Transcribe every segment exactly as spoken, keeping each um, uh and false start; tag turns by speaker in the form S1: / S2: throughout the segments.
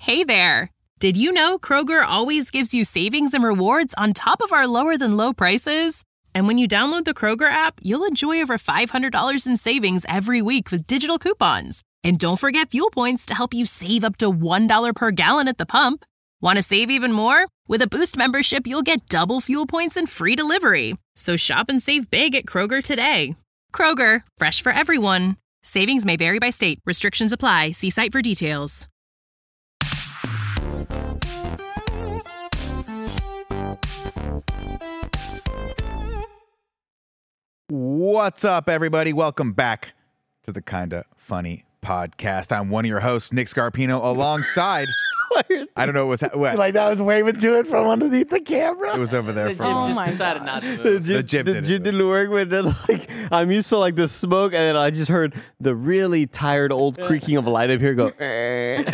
S1: Hey there! Did you know Kroger always gives you savings and rewards on top of our lower-than-low prices? And when you download the Kroger app, you'll enjoy over five hundred dollars in savings every week with digital coupons. And don't forget fuel points to help you save up to one dollar per gallon at the pump. Want to save even more? With a Boost membership, you'll get double fuel points and free delivery. So shop and save big at Kroger today. Kroger, fresh for everyone. Savings may vary by state. Restrictions apply. See site for details.
S2: What's up, everybody? Welcome back to the Kinda Funny podcast. I'm one of your hosts, Nick Scarpino, alongside... I don't know what was what.
S3: Like that was waving to it from underneath the camera.
S2: It was over there.
S4: The
S2: For
S4: jib
S2: oh
S4: just
S2: my
S4: decided
S2: God.
S4: not to move.
S5: The
S2: The
S5: jib,
S2: jib
S5: the
S2: did
S5: jib
S2: it.
S5: didn't work with it. Like I'm used to like the smoke, and then I just heard the really tired old creaking of a light up here go.
S4: I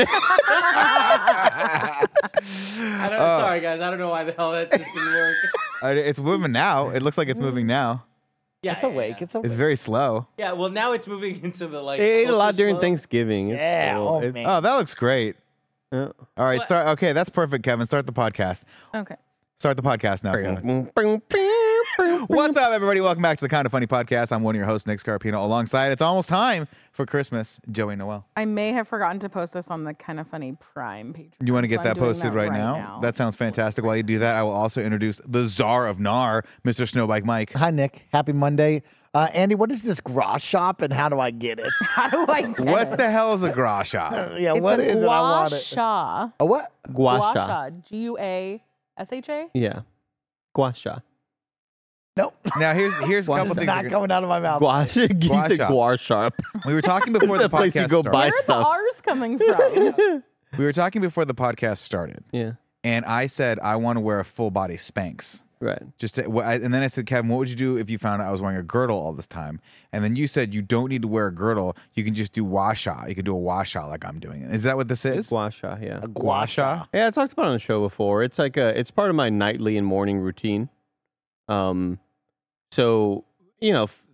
S4: don't,
S2: Oh.
S4: sorry, guys. I don't know why the hell that just didn't work.
S2: Uh, it's moving now. It looks like it's moving now.
S4: Yeah,
S3: It's
S4: yeah,
S3: awake.
S4: Yeah.
S3: It's awake.
S2: It's very slow.
S4: Yeah, well, now it's moving into the like.
S5: It ate a
S4: ultra
S5: lot during
S4: slow.
S5: Thanksgiving. It's
S3: Yeah,
S5: cool.
S3: oh,
S5: It's-
S3: man.
S2: Oh, that looks great.
S5: yeah.
S2: All right,
S4: What?
S2: start. Okay, that's perfect, Kevin. Start the podcast.
S1: Okay.
S2: Start the podcast now. Kevin. What's up, everybody? Welcome back to the Kinda Funny podcast. I'm one of your hosts, Nick Scarpino. Alongside, it's almost time for Christmas, Joey Noel.
S6: I may have forgotten to post this on the Kinda Funny Prime page.
S2: You want to
S6: so
S2: get
S6: I'm
S2: that
S6: doing
S2: posted
S6: that
S2: right, now? That sounds fantastic. While you do that, I will also introduce the czar of N A R, Mister Snowbike Mike.
S3: Hi, Nick. Happy Monday. Uh, Andy, what is this gras shop and how do I get it?
S6: How do I get
S2: What
S6: it?
S2: the hell is a gras shop?
S3: yeah,
S6: It's
S3: what
S6: a
S3: is it? I want
S6: gua
S3: it.
S6: sha.
S3: A what?
S5: Gua
S6: Gua
S5: sha.
S6: sha. G U A S H A?
S5: Yeah. Gua sha.
S3: Nope.
S2: Now, here's here's a
S5: Why
S2: couple
S5: is
S2: things.
S3: Not
S2: you're
S3: coming out of my mouth.
S5: Gua sha. You
S2: Gua
S5: said
S2: sha.
S5: gua sharp.
S2: gonna- We were talking before the
S5: The place you
S2: podcast
S5: go
S2: started.
S5: buy
S6: Where are the
S5: stuff.
S6: R's coming from?
S2: We were talking before the podcast started,
S5: Yeah.
S2: and I said I want to wear a full body Spanx.
S5: Right.
S2: Just to, wh- I- and then I said, Kevin, what would you do if you found out I was wearing a girdle all this time? And then you said you don't need to wear a girdle. You can just do washa. You can do a washa like I'm doing it. Is that what this is?
S5: Gua sha. Yeah.
S3: A gua sha.
S5: Yeah, I talked about it on the show before. It's like a, it's part of my nightly and morning routine. Um, so you know, f-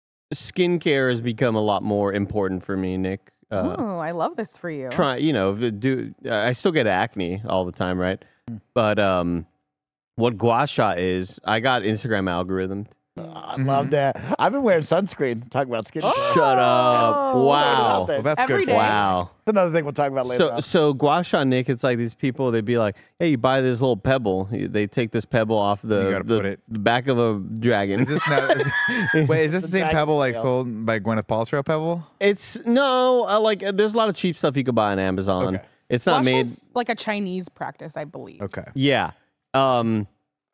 S5: skincare has become a lot more important for me, Nick. Uh,
S6: Oh, I love this for you.
S5: try, you know, v- do I still get acne all the time, right?
S3: Mm.
S5: But um, what gua sha is, I got Instagram algorithm.
S3: Uh, I love that. I've been wearing sunscreen. Talk about skin.
S6: Oh.
S5: Shut up!
S6: Oh.
S5: Wow,
S3: There.
S2: Well, that's
S6: Every
S2: good for
S6: day.
S2: you.
S5: wow.
S3: That's another thing we'll talk about later.
S5: So,
S3: on.
S5: so gua sha, Nick, it's like these people. They'd be like, "Hey, you buy this little pebble. You- They take this pebble off
S2: You
S5: the
S2: gotta
S5: the,
S2: put it-
S5: the back of a dragon."
S2: Is this now, is, wait, is this the
S3: The
S2: same
S3: dragon
S2: pebble like
S3: tail.
S2: sold by Gwyneth Paltrow pebble?
S5: It's no, uh, like uh, there's a lot of cheap stuff you could buy on Amazon.
S2: Okay.
S5: It's not
S6: Gua
S5: made.
S6: sha's like a Chinese practice, I believe.
S2: Okay.
S5: Yeah. Um,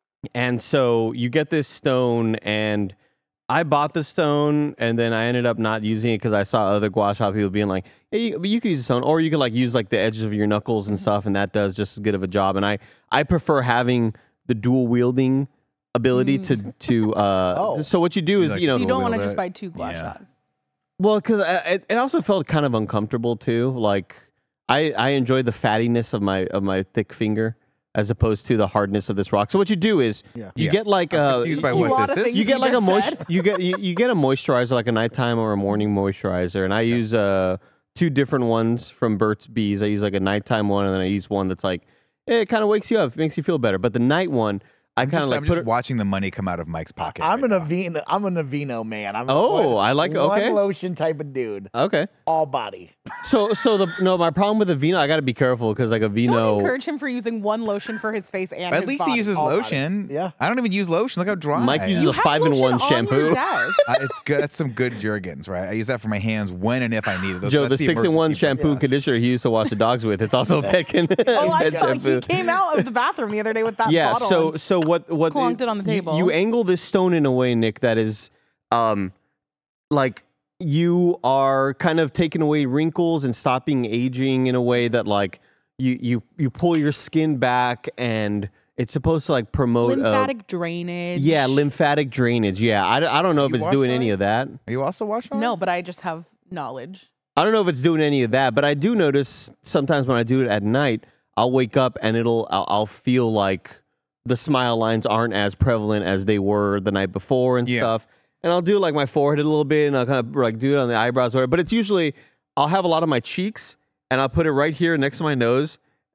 S5: and so you get this stone, and I bought the stone, and then I ended up not using it because I saw other gua sha people being like, "Hey, you, but you could use the stone, or you could like use like the edges of your knuckles and stuff, and that does just as good of a job." And I I prefer having the dual wielding ability to to. Uh,
S3: Oh.
S5: So what you do
S2: You
S5: is
S2: like
S5: you know
S6: So you don't want to
S2: wield
S6: just
S2: it.
S6: buy two gua
S2: Yeah.
S6: shas.
S5: well, because it, it also felt kind of uncomfortable too. Like I, I enjoy the fattiness of my of my thick finger as opposed to the hardness of this rock. So what you do is
S3: Yeah.
S5: you
S2: Yeah.
S5: get like
S2: I'm
S5: uh,
S2: confused by
S6: a
S2: what
S6: lot
S2: this
S6: of
S2: is.
S6: things
S5: you get
S6: you
S5: like a
S6: just
S5: moist
S6: said.
S5: you get you, you get a moisturizer like a nighttime or a morning moisturizer, and I use uh two different ones from Burt's Bees. I use like a nighttime one, and then I use one that's like eh, it kind of wakes you up, makes you feel better. But the night one, I
S2: I'm
S5: kind
S2: just,
S5: of like
S2: I'm
S5: put
S2: just
S5: it.
S2: watching the money come out of Mike's pocket.
S3: I'm
S2: right
S3: an
S2: now.
S3: Aveeno. I'm an Aveeno man. I'm a
S5: Oh,
S3: one-
S5: I like-
S3: one
S5: okay.
S3: lotion type of dude.
S5: Okay,
S3: All body.
S5: so so the no, my problem with a Vino, I got to be careful because like a
S6: Don't
S5: Vino.
S6: encourage him for using one lotion for his face and
S2: At
S6: his
S2: least
S6: body.
S2: he uses
S3: all body.
S2: lotion.
S3: Yeah.
S2: I don't even use lotion. Look how dry.
S5: Mike
S2: I
S5: uses
S2: am.
S5: a
S6: have
S5: five-in-one
S6: lotion on
S5: shampoo.
S6: your desk.
S2: Uh, it's good. That's some good Jergens, right? I use that for my hands when and if I need it. Those,
S5: Joe, the
S2: that's
S5: six in one
S2: emergency
S5: shampoo and
S3: Yeah.
S5: conditioner he used to wash the dogs with. It's also a pet can.
S6: Oh, I
S5: pet
S6: saw
S5: shampoo.
S6: he came out of the bathroom the other day with that
S5: Yeah.
S6: bottle.
S5: So
S6: and-
S5: so what what
S6: Clonked it on the
S5: you-
S6: table.
S5: You, angle this stone in a way, Nick, that is um like you are kind of taking away wrinkles and stopping aging in a way that like you you you pull your skin back, and it's supposed to like promote uh,
S6: lymphatic drainage.
S5: yeah lymphatic drainage. Yeah, I, d- I don't know if
S2: You
S5: it's
S2: wash
S5: doing
S2: on
S5: any
S2: it?
S5: of that.
S2: Are you also wash on?
S6: No, but I just have knowledge.
S5: I don't know if it's doing any of that, but I do notice sometimes when I do it at night, I'll wake up and it'll I'll, I'll feel like the smile lines aren't as prevalent as they were the night before and
S2: Yeah.
S5: stuff. And I'll do like my forehead a little bit, and I'll kind of like do it on the eyebrows, or whatever. But it's usually I'll have a lot of my cheeks, and I'll put it right here next to my nose,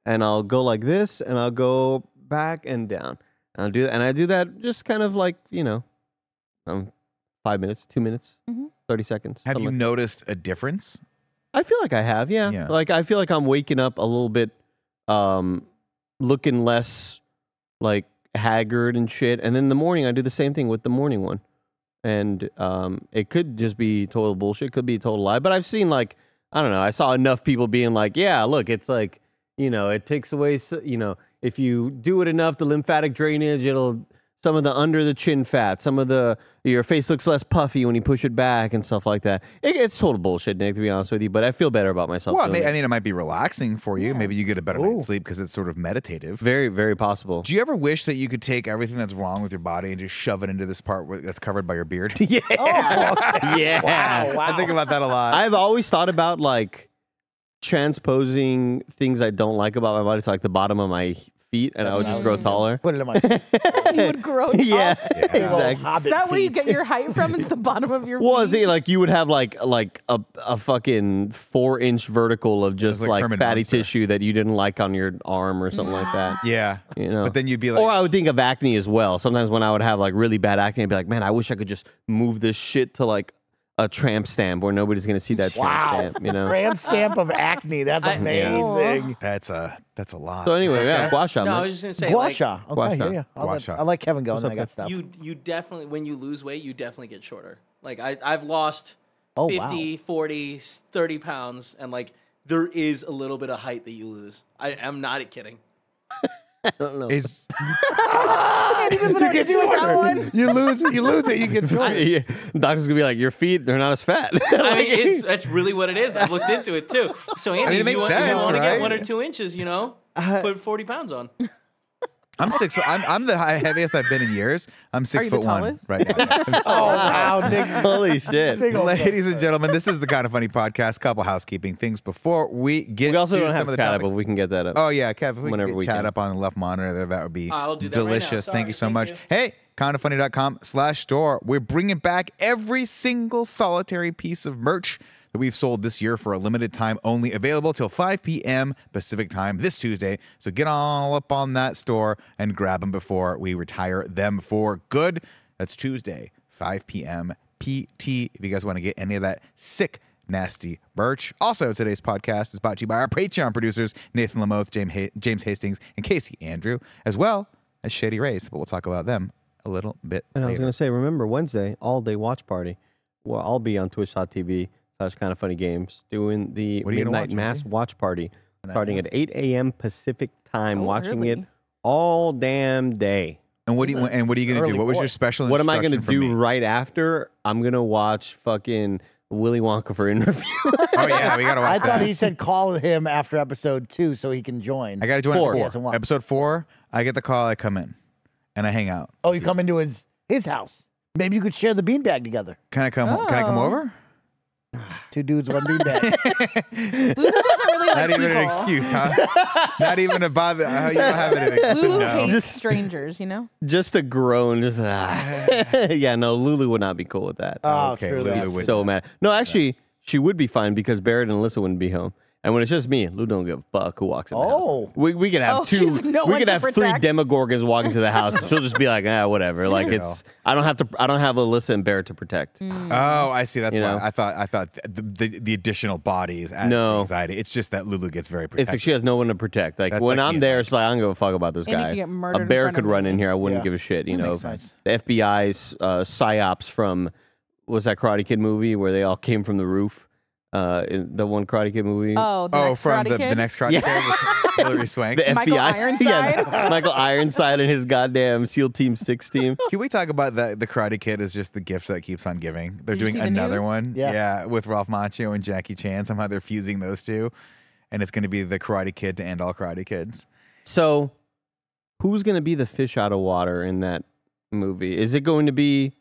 S5: and I'll go like this, and I'll go back and down. And I'll do that, and I do that just kind of like you know, um, five minutes, two minutes,
S6: Mhm.
S5: thirty seconds.
S2: Have
S5: something
S2: you
S5: like-
S2: noticed a difference?
S5: I feel like I have, yeah.
S2: Yeah.
S5: Like I feel like I'm waking up a little bit, um, looking less like haggard and shit. And then in the morning, I do the same thing with the morning one. And um, it could just be total bullshit. Could be a total lie. But I've seen like I don't know. I saw enough people being like, yeah, look, it's like you know, it takes away. s- You know, if you do it enough, the lymphatic drainage, it'll some of the under the chin fat, some of the your face looks less puffy when you push it back and stuff like that. It, it's total bullshit, Nick, to be honest with you. But I feel better about myself.
S2: Well, I
S5: doing
S2: mean,
S5: it.
S2: I mean, it might be relaxing for you. Maybe you get a better
S3: Ooh.
S2: night's sleep because it's sort of meditative.
S5: very, very possible.
S2: Do you ever wish that you could take everything that's wrong with your body and just shove it into this part where- that's covered by your beard?
S5: Yeah,
S3: Oh,
S5: yeah.
S3: wow, wow.
S2: I think about that a lot.
S5: I've always thought about like transposing things I don't like about my body to like the bottom of my feet, and I would just grow taller.
S3: Put it in my.
S6: You would grow tall.
S5: Yeah,
S3: Big old
S5: exactly.
S3: hobbit
S6: Is that where you
S3: feet.
S6: get your height from? It's the bottom of your
S5: Well, I
S6: feet?
S5: think like you would have like like a a fucking four inch vertical of just
S2: like
S5: like,
S2: Herman
S5: fatty
S2: Munster.
S5: tissue that you didn't like on your arm or something like that.
S2: yeah.
S5: You know,
S2: But then you'd be like,
S5: or I would think of acne as well. Sometimes when I would have like really bad acne, I'd be like, man, I wish I could just move this shit to like a tramp stamp where nobody's gonna see that
S3: Wow.
S5: tramp stamp. You know.
S3: Tramp stamp of acne. That's
S4: I-
S3: amazing.
S2: that's a that's a lot.
S5: So anyway, yeah, gua sha,
S4: No, I
S5: man.
S4: was just gonna say,
S3: Gua
S4: like,
S3: sha. Okay,
S5: Gua sha.
S3: yeah, yeah. I'll
S2: Gua
S3: let-
S2: sha.
S3: I like Kevin going.
S5: What's
S3: I
S5: up,
S3: got
S5: guys?
S3: stuff.
S4: you you definitely when you lose weight, you definitely get shorter. Like I I've lost
S3: Oh,
S4: fifty, forty, thirty pounds, and like there is a little bit of height that you lose. I am not kidding.
S5: I don't know.
S2: Is
S6: And he doesn't have to do it that one.
S3: You lose it. You lose it. You get shorter.
S5: Yeah, doctor's gonna be like, your feet, they're not as fat.
S4: I mean, it's that's really what it is. I've looked into it too. So Andy,
S2: mean, it
S4: if
S2: makes
S4: you want,
S2: sense,
S4: you want to
S2: right?
S4: get one or two inches, you know,
S3: Uh,
S4: put forty pounds on.
S2: I'm six. I'm I'm the high, heaviest I've been in years. I'm six
S6: you the
S2: foot one
S6: tallest?
S2: right now.
S3: Oh wow, Nick.
S5: Holy shit.
S3: Big old
S2: Ladies and gentlemen, this is the Kind of Funny podcast. Couple housekeeping things before we get
S5: We also
S2: to
S5: don't
S2: some
S5: have
S2: of the
S5: cat up,
S2: topics.
S5: but we can get that up.
S2: Oh yeah, Kev, if we
S5: Whenever
S2: could
S5: we
S2: chat
S5: can.
S2: up on the left monitor there, that would be
S4: I'll do that right now.
S2: delicious. Thank
S4: Sorry,
S2: you so
S4: thank
S2: much.
S4: you.
S2: Hey, kindafunny.com slash store. We're bringing back every single solitary piece of merch that we've sold this year for a limited time only, available till five p.m. Pacific time this Tuesday. So get all up on that store and grab them before we retire them for good. That's Tuesday, five p.m. P T. If you guys want to get any of that sick, nasty merch. Also, today's podcast is brought to you by our Patreon producers, Nathan Lamoth, James, ha- James Hastings, and Casey Andrew, as well as Shady Rays, but we'll talk about them a little bit
S5: And I was
S2: later.
S5: going to say, remember, Wednesday, all day watch party. Well, I'll be on twitch.tv slash kind of funny games doing the
S2: What are you gonna
S5: Midnight
S2: watch,
S5: Mass
S2: Andy?
S5: watch party starting at eight a.m. Pacific time,
S6: So
S5: watching it
S6: early.
S5: all damn day.
S2: And what do you and what are you gonna
S3: Early
S2: do? What was your
S3: boy.
S2: special?
S5: What am I going to
S2: instruction from
S5: do
S2: me?
S5: right after? I'm going to watch fucking Willy Wonka for interview.
S2: Oh yeah, we gotta watch
S3: I
S2: that.
S3: thought he said call him after episode two so he can join.
S2: I gotta join
S5: Four.
S2: at
S3: He
S2: four.
S3: hasn't watched.
S2: Episode four. I get the call. I come in, and I hang out.
S3: Oh, you come into his his house. Maybe you could share the beanbag together.
S2: Can I come? ho- Can I come
S6: Oh.
S2: over?
S3: Two dudes, one beanbag.
S6: Lulu doesn't really like
S2: Not even an
S6: people.
S2: excuse, huh? Not even a bother. Uh, you don't have anything. Just a
S6: Lulu
S2: no.
S6: hates strangers, you know?
S5: Just a groan. Just, ah. Yeah, no, Lulu would not be cool with that.
S3: Oh,
S2: Okay,
S3: true.
S2: Lulu
S3: that.
S2: would-
S5: so mad. No, actually, she would be fine because Barrett and Alyssa wouldn't be home. And when it's just me, Lou don't give a fuck who walks in the
S3: Oh.
S5: house. We we could have
S6: Oh,
S5: two.
S6: she's no
S5: we
S6: one
S5: could
S6: to
S5: have three
S6: protect.
S5: Demogorgons walking to the house. And she'll just be like, ah, whatever. Like
S2: you
S5: it's. I don't have to. I don't have Alyssa and Barrett to protect.
S6: Mm.
S2: Oh, I see. That's
S5: You
S2: why
S5: know?
S2: I thought. I thought the the, the additional bodies add
S5: No.
S2: anxiety. It's just that Lulu gets very
S5: It's
S2: protective.
S5: like she has no one to protect. Like
S2: That's
S5: when
S2: like me
S5: I'm
S2: and
S5: there,
S2: Mike.
S5: she's like, I don't give a fuck about this
S6: And he
S5: guy.
S6: could get murdered
S5: A
S6: in
S5: bear
S6: front
S5: could
S6: of
S5: run
S6: me.
S5: in here. I wouldn't
S3: Yeah.
S5: give a shit. You
S2: That
S5: know,
S2: makes sense.
S5: the F B I's uh, psyops from was that Karate Kid movie where they all came from the roof. Uh, in the one Karate Kid movie.
S6: Oh, the
S2: oh,
S6: next
S2: from
S6: Karate
S2: the,
S6: Kid?
S2: the next Karate
S5: Yeah.
S2: Kid with Hilary Swank.
S5: The
S6: Michael
S5: F B I,
S6: Ironside?
S5: yeah, Michael Ironside and his goddamn SEAL Team Six team.
S2: Can we talk about the the Karate Kid is just the gift that keeps on giving? They're
S6: Did you
S2: doing
S6: see the
S2: another
S6: news?
S2: one,
S3: Yeah.
S2: with Ralph Macchio and Jackie Chan. Somehow they're fusing those two, and it's going to be the Karate Kid to end all Karate Kids.
S5: So, who's going to be the fish out of water in that movie? Is it going to be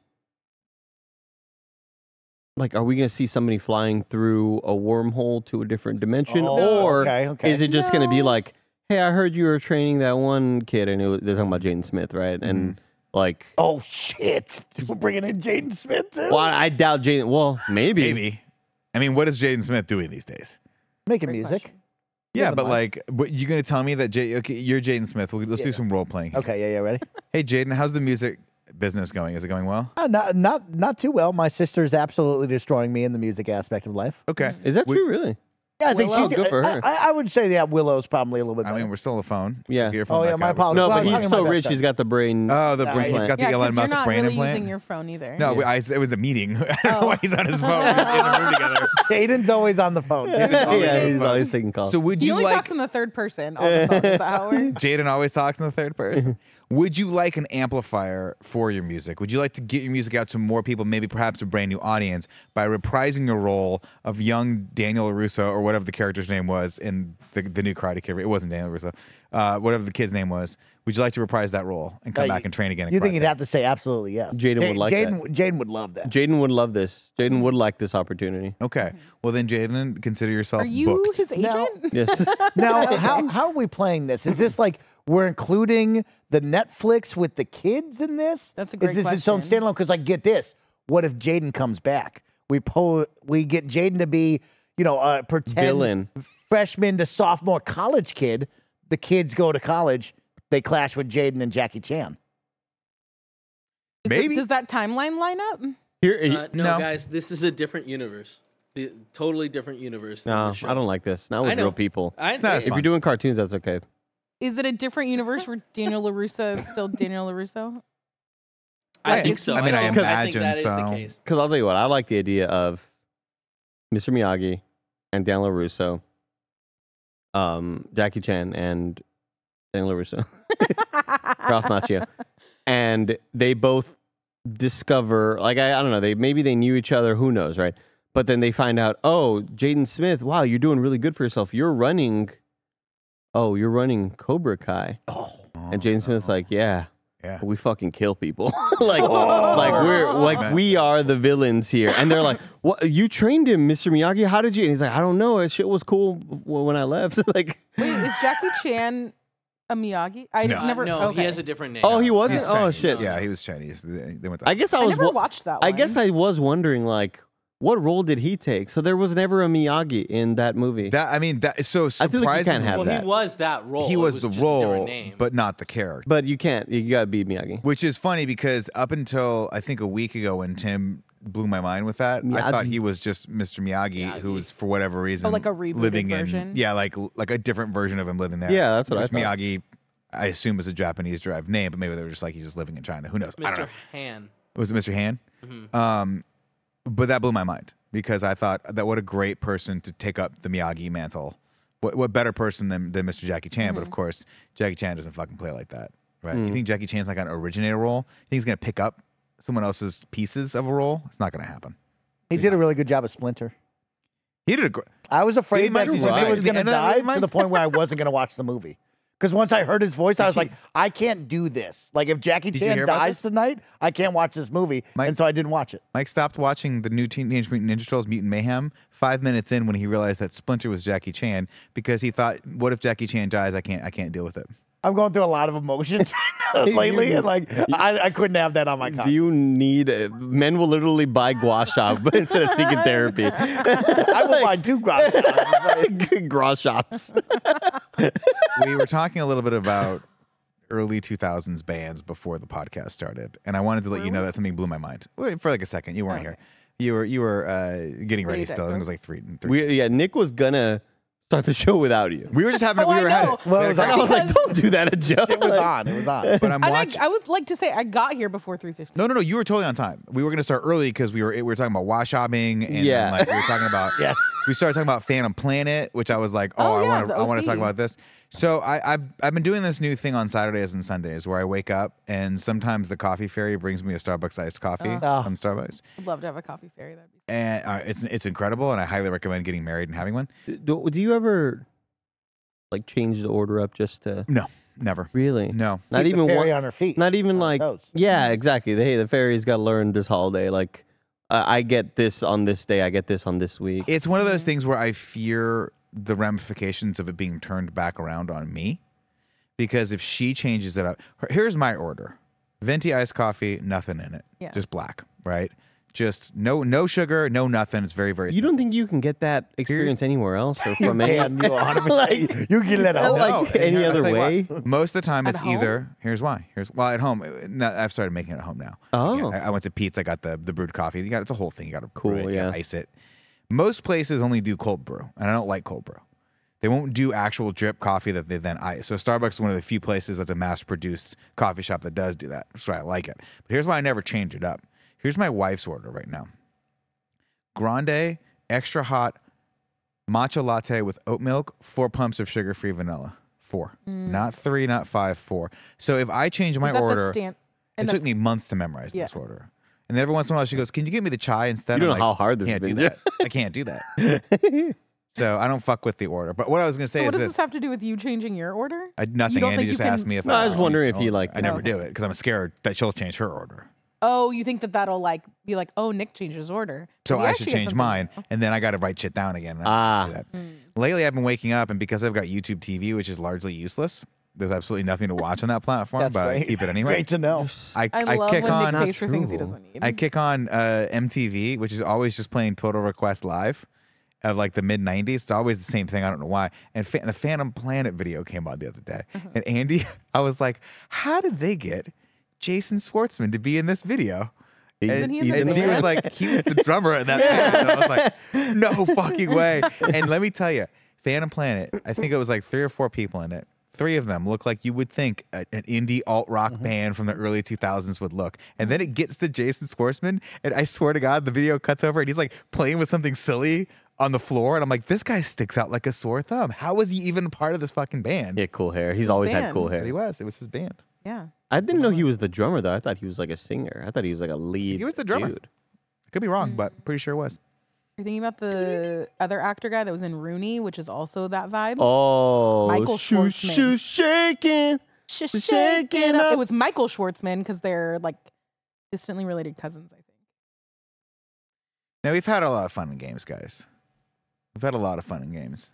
S5: like, are we going to see somebody flying through a wormhole to a different dimension,
S3: Oh,
S5: or
S3: okay, okay.
S5: is it just going to be
S6: No.
S5: like, hey, I heard you were training that one kid, and it was, they're talking about Jaden Smith, right? And like,
S3: Oh shit! We're bringing in Jaden Smith too.
S5: well, I doubt Jaden. Well, maybe.
S2: Maybe. I mean, what is Jaden Smith doing these days?
S3: Making
S6: Great
S3: music.
S6: question.
S2: Yeah,
S3: the
S2: but
S3: mic.
S2: like, but you gonna tell me that J- okay, you're Jaden Smith? We'll, let's
S3: Yeah.
S2: do some role playing.
S3: Okay, yeah, yeah, ready?
S2: Hey, Jaden, how's the music business going? Is it going well?
S3: Uh, not not not too well. My sister's absolutely destroying me in the music aspect of life.
S2: Okay.
S5: Is that
S2: We-
S5: true? Really?
S3: Yeah, I think
S5: Willow,
S3: she's
S5: good for
S3: I-
S5: her.
S3: I, I would say that Willow's probably a little bit
S2: I
S3: better.
S2: mean, we're still on the phone.
S5: Yeah.
S2: Take your phone
S3: Oh, yeah,
S2: back
S3: my
S2: out.
S3: apologies.
S5: No,
S3: Well,
S5: but
S3: I'm
S5: he's
S3: talking
S5: so
S3: about that
S5: rich.
S3: stuff.
S5: He's got the brain.
S2: Oh, the
S3: Yeah,
S2: brain. He's
S3: yeah.
S2: got the
S6: Yeah,
S2: Elon
S6: because you're
S2: Musk
S6: not
S2: brain
S6: really
S2: implant.
S6: using your phone either.
S2: No,
S5: Yeah.
S2: I, it was a meeting. I don't know
S6: Oh.
S2: why he's on his phone. We're just in the room together.
S3: Jaden's always on the phone.
S2: Jaden's always
S5: yeah,
S2: on the
S5: he's
S2: phone.
S5: always taking calls.
S2: So would
S6: He
S2: you
S6: only
S2: like?
S6: talks in the third person on the phone. Is that how it works?
S2: Jaden always talks in the third person. Would you like an amplifier for your music? Would you like to get your music out to more people, maybe perhaps a brand new audience, by reprising your role of young Daniel LaRusso or whatever the character's name was in the, the new Karate Kid? It wasn't Daniel LaRusso. Uh, whatever the kid's name was. Would you like to reprise that role and come
S3: Uh,
S2: back and train again? in
S3: You think
S2: Karate
S3: he'd
S2: Kid?
S3: have to say absolutely yes.
S5: Jaden would like
S3: Jaden, Jaden would love that.
S5: Jaden would love this. Jaden would like this opportunity.
S2: Okay. Well, then, Jaden, consider yourself
S6: Are you
S2: booked.
S6: his agent?
S5: Yes.
S3: Now, how how are we playing this? Is this like we're including the Netflix with the kids in this?
S6: That's a
S3: Is
S6: great
S3: this its own
S6: question.
S3: standalone? Because like, get this: what if Jaden comes back? We po we get Jaden to be, you know, a pretend
S5: Villain.
S3: freshman to sophomore college kid. The kids go to college. They clash with Jaden and Jackie Chan.
S6: Is
S2: Maybe.
S6: It, does that timeline line up?
S5: Here,
S4: Uh, no,
S2: No.
S4: guys, this is a different universe. The totally different universe. than
S5: no,
S4: the show.
S5: I don't like this. Not
S4: I
S5: with
S4: know.
S5: real people.
S4: I
S2: not as
S5: If
S2: fun.
S5: you're doing cartoons, that's okay.
S6: Is it a different universe where Daniel LaRusso is still Daniel LaRusso?
S4: I
S2: I-
S4: think so.
S2: I mean, I
S4: think-
S2: imagine
S4: I think that
S2: so.
S4: is the case.
S5: Because I'll tell you what, I like the idea of Mister Miyagi and Dan LaRusso, um, Jackie Chan and Dan LaRusso, Ralph Macchio, and they both discover, like I, I don't know, they maybe they knew each other, who knows, right? But then they find out, oh, Jaden Smith, wow, you're doing really good for yourself. You're running, oh, you're running Cobra Kai,
S3: Oh,
S5: and Jaden Smith's like, yeah.
S2: Yeah.
S5: We fucking kill people. like, like we're like
S2: Man.
S5: we are the villains here. And they're like, "What? You trained him, Mister Miyagi? How did you?" And he's like, "I don't know. That shit was cool w- when I left." like,
S6: Wait, is Jackie Chan a Miyagi? I
S2: No.
S6: Uh, never.
S4: no,
S6: okay.
S4: he has a different name.
S5: oh, he wasn't.
S2: He's
S5: Oh
S2: Chinese.
S5: shit.
S2: Yeah, he was Chinese. They, they went to
S5: I guess I
S6: I
S5: was.
S6: never
S5: wa-
S6: watched that
S5: I
S6: one.
S5: guess I was wondering, like, what role did he take? So there was never a Miyagi in that movie.
S2: that. I mean, that so
S5: I feel
S2: surprisingly.
S5: like you can't have
S4: Well,
S5: that.
S4: he was that role.
S2: He
S4: It
S2: was,
S4: was
S2: the
S4: just a different
S2: role,
S4: name.
S2: but not the character.
S5: but you can't. You gotta be Miyagi.
S2: Which is funny because up until I think a week ago when Tim blew my mind with that, I thought
S5: Miyagi.
S2: he was just Mister Miyagi,
S4: Miyagi.
S2: who was for whatever reason
S6: like a rebooted
S2: living
S6: version?
S2: in yeah, like like a different version of him living there.
S5: Yeah, that's what I
S2: Which
S5: thought.
S2: Miyagi, I assume, is a Japanese derived name, but maybe they were just like he's just living in China. Who knows? I don't know.
S4: Mister Han.
S2: Was it Mister Han?
S4: Mm-hmm.
S2: Um, but that blew my mind because I thought that what a great person to take up the Miyagi mantle. What what better person than, than Mister Jackie Chan?
S6: Mm-hmm.
S2: But of course, Jackie Chan doesn't fucking play like that, right?
S5: Mm.
S2: You think Jackie Chan's like an originator role? You think he's gonna pick up someone else's pieces of a role? It's not gonna happen.
S3: he did a really good job of Splinter.
S2: He did a great.
S3: I was
S2: Did he
S3: afraid
S2: mind
S3: that
S2: you
S3: Splinter
S5: right?
S3: was
S2: At the
S3: going to
S2: end of that
S3: die
S2: movie,
S3: to
S2: Mike?
S3: the point where I wasn't going to watch the movie. Because once I heard his voice, I was like, I can't do this. Like, if Jackie
S2: Did you
S3: Chan
S2: hear about
S3: dies
S2: this?
S3: tonight, I can't watch this movie.
S2: Mike-
S3: And so I didn't watch it.
S2: Mike stopped watching the new Teenage Mutant Ninja Turtles Mutant Mayhem five minutes in when he realized that Splinter was Jackie Chan because he thought, "What if Jackie Chan dies? I can't. I can't deal with it."
S3: I'm going through a lot of emotions lately. And, like, I, I couldn't have that on my
S5: Do
S3: conscience.
S5: you need uh, men will literally buy gua shop instead of seeking therapy?
S3: I will buy two ground
S5: Gua shops.
S2: We were talking a little bit about early two thousands bands before the podcast started, and I wanted to let you know that something blew my mind. Wait, for like a second, you weren't here. You were you were uh, getting ready
S6: is that,
S2: still. I think it
S6: Greg?
S2: was like three. three.
S5: We, yeah, Nick was gonna start the show without you.
S2: We were just having.
S6: Oh,
S2: we
S6: I
S2: were having.
S6: know.
S2: we
S3: Well,
S2: had
S3: it
S2: a
S3: was
S2: great-
S5: I was like,
S6: Because-
S5: don't do that, Joe.
S3: It was on. It was on.
S2: but I'm
S6: And I,
S2: watching.
S6: I would like to say I got here before three fifteen.
S2: No, no, no. You were totally on time. We were going to start early because we were we were talking about wash shopping and
S5: Yeah.
S2: then, like we were talking about.
S3: Yeah.
S2: We started talking about Phantom Planet, which I was like, oh,
S6: Oh,
S2: I
S6: yeah,
S2: want to
S6: the
S2: I want to
S6: O C.
S2: talk about this. So I, I've I've been doing this new thing on Saturdays and Sundays where I wake up and sometimes the coffee fairy brings me a Starbucks iced coffee
S3: Oh.
S2: from Starbucks,
S6: I'd love to have a coffee fairy. That'd be so
S2: and uh, it's it's incredible, and I highly recommend getting married and having one.
S5: Do, do you ever like change the order up just to
S2: No, never.
S5: really?
S2: No.
S5: Not
S3: Keep the
S5: even
S3: fairy
S5: one.
S3: on her feet.
S5: Not even
S3: on her
S5: like.
S3: toes.
S5: Yeah, exactly. Hey, the fairy's got to learn this holiday. Like, uh, I get this on this day. I get this on this week.
S2: It's one of those things where I fear the ramifications of it being turned back around on me. Because if she changes it up, here's my order: venti iced coffee, nothing in it,
S6: Yeah.
S2: just black, right? Just no no sugar, no nothing. It's very, very
S5: You
S2: simple.
S5: don't think you can get that experience anywhere else or
S3: You
S5: from any
S3: can, you one hundred percent.
S5: like,
S3: You can let out.
S5: like
S2: No,
S5: any
S2: here- I'll
S5: other
S2: tell you
S5: way?
S2: what, most of the time,
S6: At
S2: it's
S6: home?
S2: either. Here's why. Here's well at home. No, I've started making it at home now.
S5: Oh.
S2: Yeah, I, I went to Pete's. I got the the brewed coffee. You got it's a whole thing. You got to
S5: Cool,
S2: brew it, you gotta
S5: yeah.
S2: ice it. Most places only do cold brew, and I don't like cold brew. They won't do actual drip coffee that they then ice. So Starbucks is one of the few places that's a mass-produced coffee shop that does do that. That's why I like it. But here's why I never change it up. Here's my wife's order right now. Grande, extra hot, matcha latte with oat milk, four pumps of sugar-free vanilla. Four. Not three, not five, four. So if I change my
S6: Is that the
S2: order,
S6: stamp-
S2: it
S6: and
S2: took
S6: that's-
S2: me months to memorize
S6: Yeah.
S2: this order. And then every once in a while she goes, "Can you give me the chai instead?"
S5: You don't
S2: I'm
S5: know
S2: like,
S5: how hard this has
S2: can't do
S5: been.
S2: that. I can't do that. So I don't fuck with the order. But what I was going to say
S6: So what
S2: is
S6: does
S2: this.
S6: this have to do with you changing your order?
S2: I, nothing.
S6: don't
S2: Andy
S6: think you
S2: just asked
S6: can-
S2: me if
S5: No, I was
S2: change
S5: wondering
S2: the
S5: if you,
S2: order.
S5: like,
S2: I never
S6: Okay.
S2: do it because I'm scared that she'll change her order.
S6: Oh, you think that that'll like be like, oh, Nick changed his order.
S2: So
S6: Maybe
S2: I should
S6: should get
S2: change
S6: something
S2: mine,
S6: now.
S2: and then I got to write shit down again. and I
S5: Ah.
S2: don't do that. Lately, I've been waking up, and because I've got YouTube T V, which is largely useless, there's absolutely nothing to watch on that platform.
S3: That's
S2: but I
S3: great.
S2: keep it anyway.
S3: Great to know.
S2: I,
S6: I,
S2: I
S6: love
S2: kick
S6: when
S2: on.
S6: Nick pays for things he
S5: true.
S6: doesn't need.
S2: I kick on uh, M T V, which is always just playing Total Request Live of like the mid nineties. It's always the same thing. I don't know why. And fa- the Phantom Planet video came out the other day. And Andy, I was like, how did they get Jason Schwartzman to be in this video?
S6: Isn't
S2: And,
S6: he in the
S2: and he
S6: band?
S2: was like, he was the drummer in that band. And I was like, no fucking way. And let me tell you, Phantom Planet, I think it was like three or four people in it. Three of them look like you would think a, an indie alt rock band from the early two thousands would look. And then it gets to Jason Schwartzman, and I swear to God, the video cuts over, and he's like playing with something silly on the floor. And I'm like, this guy sticks out like a sore thumb. How was he even part of this fucking band?
S5: He had cool hair. He's always had
S6: band.
S5: cool
S2: But he
S5: hair.
S2: was. It was his band.
S6: yeah.
S5: I didn't know he was the drummer though. I thought he was like a singer. I thought he was like a lead.
S2: He was the drummer.
S5: dude.
S2: I could be wrong, but pretty sure it was.
S6: You're thinking about the other actor guy that was in Rooney, which is also that vibe.
S5: Oh,
S6: Michael
S5: shoo,
S6: Schwartzman.
S5: shoo, shaking.
S6: Sh-
S5: Shaking
S6: shake it up.
S5: up.
S6: It was Michael Schwartzman because they're like distantly related cousins, I think.
S2: Now, we've had a lot of fun in games, guys. We've had a lot of fun in games.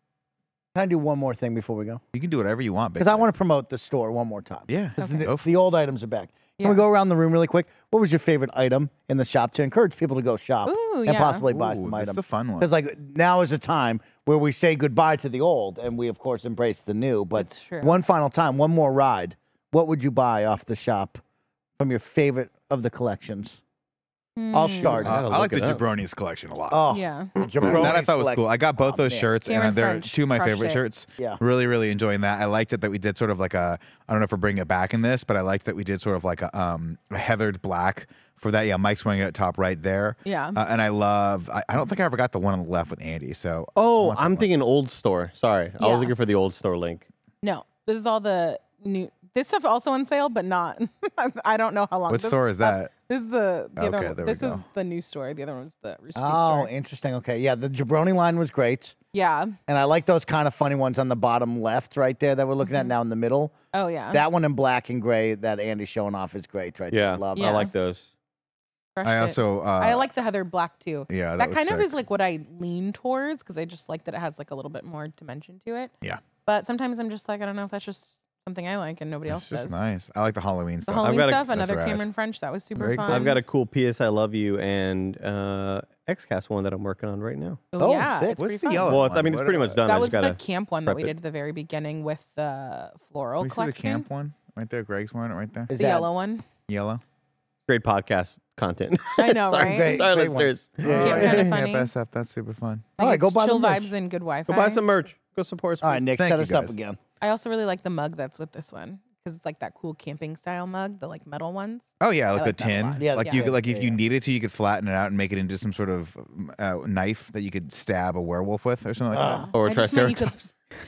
S3: Can I do one more thing before we go?
S2: You can do whatever you want,
S3: Because I want to promote the store one more time.
S2: Yeah.
S3: 'Cause
S2: Okay.
S3: the,
S2: Go for
S3: the old items are back. Can we
S6: Yeah.
S3: go around the room really quick? What was your favorite item in the shop to encourage people to go shop
S6: Ooh,
S3: and
S6: yeah.
S3: possibly buy
S2: Ooh,
S3: some
S2: this
S3: items?
S2: is a fun one.
S3: Because like now is a time where we say goodbye to the old, and we of course embrace the new. But
S6: That's true.
S3: one final time, one more ride. What would you buy off the shop from your favorite of the collections? I'll
S6: Hmm.
S3: start.
S2: Uh,
S5: gotta
S2: I like
S5: look
S2: the
S5: it up.
S2: Jabronis collection a lot.
S3: Oh,
S6: Yeah.
S3: Jabroni's
S2: that I thought was
S3: collect-
S2: cool. I got both
S3: Oh,
S2: those
S3: man.
S2: shirts,
S6: Cameron
S2: and they're
S6: French
S2: two of my
S6: crushed
S2: favorite
S6: it.
S2: shirts.
S3: Yeah.
S2: Really, really enjoying that. I liked it that we did sort of like a, I don't know if we're bringing it back in this, but I liked that we did sort of like a, um, a heathered black for that. Yeah, Mike's wearing it at top right there.
S6: Yeah.
S2: Uh, and I love, I, I don't think I ever got the one on the left with Andy. So,
S5: Oh,
S2: want that
S5: I'm
S2: one.
S5: thinking old store. Sorry, I
S6: Yeah.
S5: was looking for the old store link.
S6: No, this is all the new. This stuff also on sale, but not. I don't know how long.
S2: What
S6: this
S2: store is
S6: uh,
S2: that?
S6: This is the, the other
S2: Okay,
S6: one.
S2: there we
S6: This is
S2: go.
S6: the new store. The other one was the Rooster Teeth
S3: Oh,
S6: store.
S3: interesting. Okay, yeah, the Jabroni line was great,
S6: Yeah.
S3: and I like those kind of funny ones on the bottom left, right there that we're looking at now in the middle.
S6: Oh yeah.
S3: That one in black and gray that Andy's showing off is great, right
S5: Yeah,
S3: there. Love
S6: Yeah.
S5: I like those.
S6: Crushed
S2: I
S6: it.
S2: also, uh,
S6: I like the Heather Black too.
S2: yeah, that,
S6: That,
S2: was
S6: kind of
S2: sick.
S6: is like what I lean towards because I just like that it has like a little bit more dimension to it.
S2: Yeah.
S6: But sometimes I'm just like I don't know if that's just something I like and nobody
S2: It's
S6: else
S2: just
S6: does.
S2: nice. I like the Halloween
S6: The
S2: stuff.
S6: Halloween
S5: got a-
S6: stuff,
S2: that's
S6: another
S2: rad.
S6: Cameron French, that was super
S2: Very
S6: fun.
S2: cool.
S5: I've got a cool P S I Love You and uh, X-Cast one that I'm working on right now.
S6: oh,
S3: Oh,
S6: yeah,
S3: sick.
S6: it's
S2: What's
S6: pretty
S2: the
S6: fun.
S2: yellow
S5: Well,
S2: one?
S5: it's, I mean, it's
S2: What,
S5: pretty
S2: uh,
S5: much done.
S6: That
S5: I
S6: was
S5: just
S6: the
S5: gotta,
S6: camp one that
S5: prep
S6: we
S5: it.
S6: did at the very beginning with the floral
S2: Can we see the
S6: collection.
S2: camp one right there? Greg's wearing it right there.
S3: Is
S6: The
S3: that-
S6: yellow one.
S2: Yellow.
S5: great podcast content.
S6: I know,
S5: Sorry,
S6: right?
S3: Great,
S5: Sorry,
S3: great one.
S5: listeners.
S3: Yeah,
S6: Camp
S3: yeah,
S6: kinda
S3: yeah.
S6: funny.
S2: Camp S F, that's super fun.
S3: All right,
S6: It's
S3: go buy the
S6: chill
S3: merch.
S6: vibes and good Wi-Fi.
S5: Go buy some merch. Go support us.
S3: All right,
S5: please.
S3: Nick,
S2: Thank
S3: set
S2: you,
S3: us up
S2: guys.
S3: again.
S6: I also really like the mug that's with this one because it's like that cool camping style mug, the like metal ones.
S2: Oh yeah, like
S6: I
S2: the
S6: like that a
S2: tin.
S6: lot.
S3: Yeah,
S2: like
S3: yeah.
S2: you could, like if
S3: Yeah,
S2: you
S3: yeah.
S2: needed to, you could flatten it out and make it into some sort of uh, knife that you could stab a werewolf with or something like
S3: Ah.
S5: Or
S6: I just meant you could-
S5: Triceratops.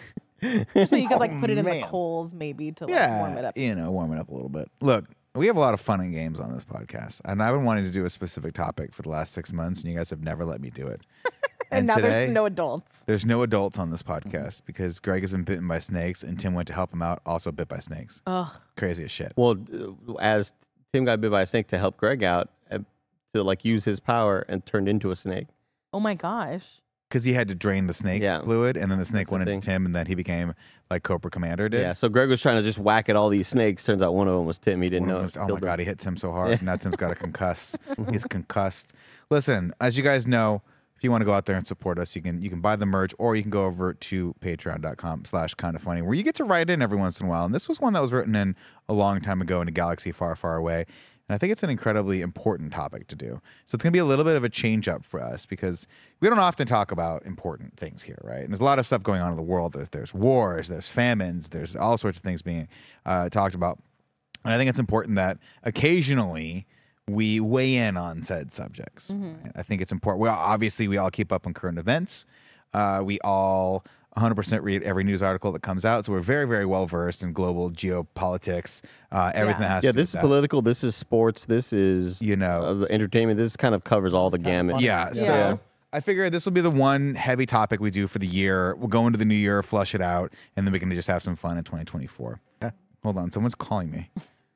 S6: Just meant you could like
S3: Oh,
S6: put it in
S3: man.
S6: the coals maybe to
S2: that.
S6: like
S2: Yeah,
S6: warm it up.
S2: you know, warm it up a little bit. Look, we have a lot of fun and games on this podcast, and I've been wanting to do a specific topic for the last six months, and you guys have never let me do it.
S6: And,
S2: And
S6: now
S2: today,
S6: there's no adults.
S2: there's no adults on this podcast because Greg has been bitten by snakes, and Tim went to help him out, also bit by snakes.
S6: Ugh.
S2: Crazy as shit.
S5: Well, uh, as Tim got bit by a snake to help Greg out, uh, to like use his power and turned into a snake.
S6: Oh my gosh.
S2: Because he had to drain the snake
S5: Yeah.
S2: fluid, and then the snake
S5: That's
S2: went
S5: the
S2: into
S5: thing.
S2: Tim, and then he became like Cobra Commander did.
S5: Yeah, so Greg was trying to just whack at all these snakes. Turns out one of them was Tim. He didn't
S2: One of
S5: know.
S2: them
S5: it
S2: was- oh my
S5: killed him.
S2: god, he hit Tim so hard. Now Tim's got a concuss. He's concussed. Listen, as you guys know, if you want to go out there and support us, you can you can buy the merch, or you can go over to patreon.com slash kind of funny, where you get to write in every once in a while. And this was one that was written in a long time ago in a galaxy far, far away. And I think it's an incredibly important topic to do. So it's going to be a little bit of a change up for us because we don't often talk about important things here, right? And there's a lot of stuff going on in the world. There's there's wars, there's famines, there's all sorts of things being uh, talked about. And I think it's important that occasionally we weigh in on said subjects. Right? I think it's important. Well, obviously, we all keep up on current events. Uh, we all one hundred percent read every news article that comes out. So we're very, very well versed in global geopolitics, uh, everything
S6: Yeah.
S2: that has
S5: Yeah,
S2: to do
S5: this
S2: with
S5: is
S2: that.
S5: political. This is sports. This is
S2: You know.
S5: uh, entertainment. This kind of covers all the gamut.
S2: Yeah. So
S6: Yeah.
S2: I figured this will be the one heavy topic we do for the year. We'll go into the new year, flush it out, and then we can just have some fun in twenty twenty-four. Yeah. Hold on. Someone's calling me.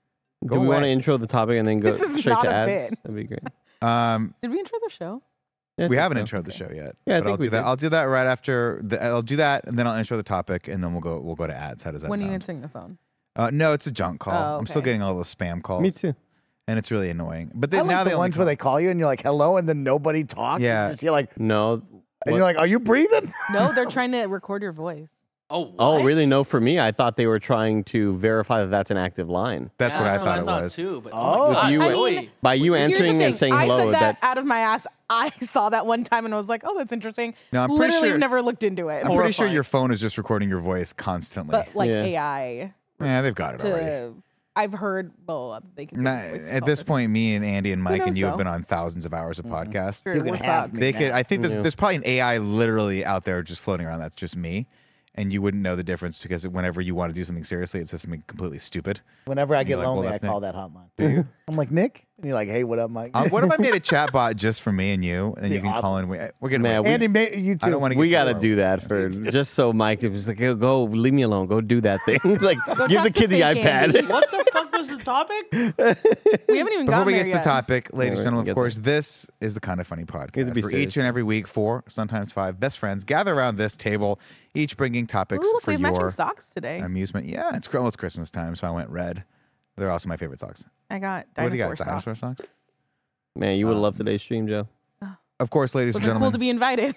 S2: Go
S5: Do we want to
S2: away.
S5: intro the topic and then go
S6: This is
S5: straight
S6: not
S5: to
S6: a
S5: ads?
S6: bit.
S5: That'd be great.
S2: Um,
S6: Did we intro the show?
S5: Yeah, I
S2: we
S5: think
S2: haven't
S5: so.
S2: introed the show yet.
S5: Yeah, I
S2: but
S5: think
S2: I'll do
S5: we
S2: that.
S5: did.
S2: I'll do that right after. The, I'll do that, and then I'll intro the topic, and then we'll go. We'll go to ads. How does that
S6: When are you
S2: sound?
S6: answering the phone?
S2: Uh, no, it's a junk call.
S6: Oh,
S2: I'm still
S6: okay.
S2: getting all those spam calls.
S5: Me too.
S2: And it's really annoying. But they,
S3: I
S2: now
S3: like
S2: they
S3: the
S2: only
S3: ones
S2: call-
S3: where they call you and you're like, hello, and then nobody talks.
S2: Yeah.
S3: You just hear like,
S5: No.
S3: and
S5: what-
S3: you're like, are you breathing?
S6: No, they're trying to record your voice.
S4: Oh,
S5: oh,
S4: what?
S5: really? No, for me, I thought they were trying to verify that that's an active line.
S2: That's
S4: Yeah,
S2: what I
S4: that's
S2: thought it
S4: I thought
S2: was.
S4: too. But
S3: Oh.
S4: oh, my God,
S5: You-
S6: I
S4: really?
S6: mean,
S5: By you
S6: Here's the
S5: answering
S6: thing.
S5: and saying
S6: I
S5: hello,
S6: said that,
S5: that
S6: out of my ass. I saw that one time and I was like, oh, that's interesting.
S2: No, I'm pretty
S6: Literally
S2: sure-
S6: never looked into it.
S2: I'm pretty sure
S6: Horrifying.
S2: your phone is just recording your voice constantly.
S6: But like
S5: Yeah.
S6: A I
S2: yeah, they've got it already.
S6: to, I've heard, well, they can.
S2: Nah, at this point, me and Andy and Mike and
S6: knows,
S2: you have
S6: though?
S2: been on thousands of hours of podcasts.
S6: True.
S3: You're gonna
S6: We're
S3: have
S6: fucked.
S3: me
S2: They
S3: now.
S2: could. I think there's
S5: Yeah.
S2: there's probably an A I literally out there just floating around. That's just me, and you wouldn't know the difference because whenever you want to do something seriously, it says something completely stupid.
S3: Whenever I get
S2: You're like, well,
S3: lonely, I
S2: that's
S3: call
S2: Nick.
S3: that hotline. I'm like, Nick? And you're like, hey, what up, Mike?
S2: Um, what if I made a chat bot just for me and you, and then you
S3: Be
S2: can call in? We- We're getting
S5: Man, we-
S3: Andy, ma- you too.
S2: I don't want to.
S5: we got to do that for just so Mike was like, go, go, leave me alone. Go do that thing. like, give
S6: talk
S5: the
S6: to
S5: kid the
S6: fake Andy.
S5: iPad.
S4: What the fuck was the topic?
S6: We haven't even
S2: Before
S6: gotten
S2: we
S6: there
S2: get to
S6: yet.
S2: the topic, ladies
S5: we're
S2: and
S5: gonna
S2: gentlemen,
S5: get
S2: of course, this is the Kind of Funny
S5: have to
S2: podcast.
S5: be
S2: Where
S5: serious.
S2: each and every week, four, sometimes five best friends gather around this table, each bringing topics
S6: Ooh, look,
S2: for
S6: we have matching
S2: your
S6: socks today.
S2: amusement. Yeah, it's almost Christmas time, so I went red. They're also my favorite socks.
S6: I got
S2: What do you
S6: dinosaur
S2: got? Dinosaur
S6: socks.
S2: socks?
S5: Man, you would have loved today's stream, Joe.
S2: Of course, ladies
S6: Would
S2: and
S6: have been cool
S2: gentlemen.
S6: to be invited.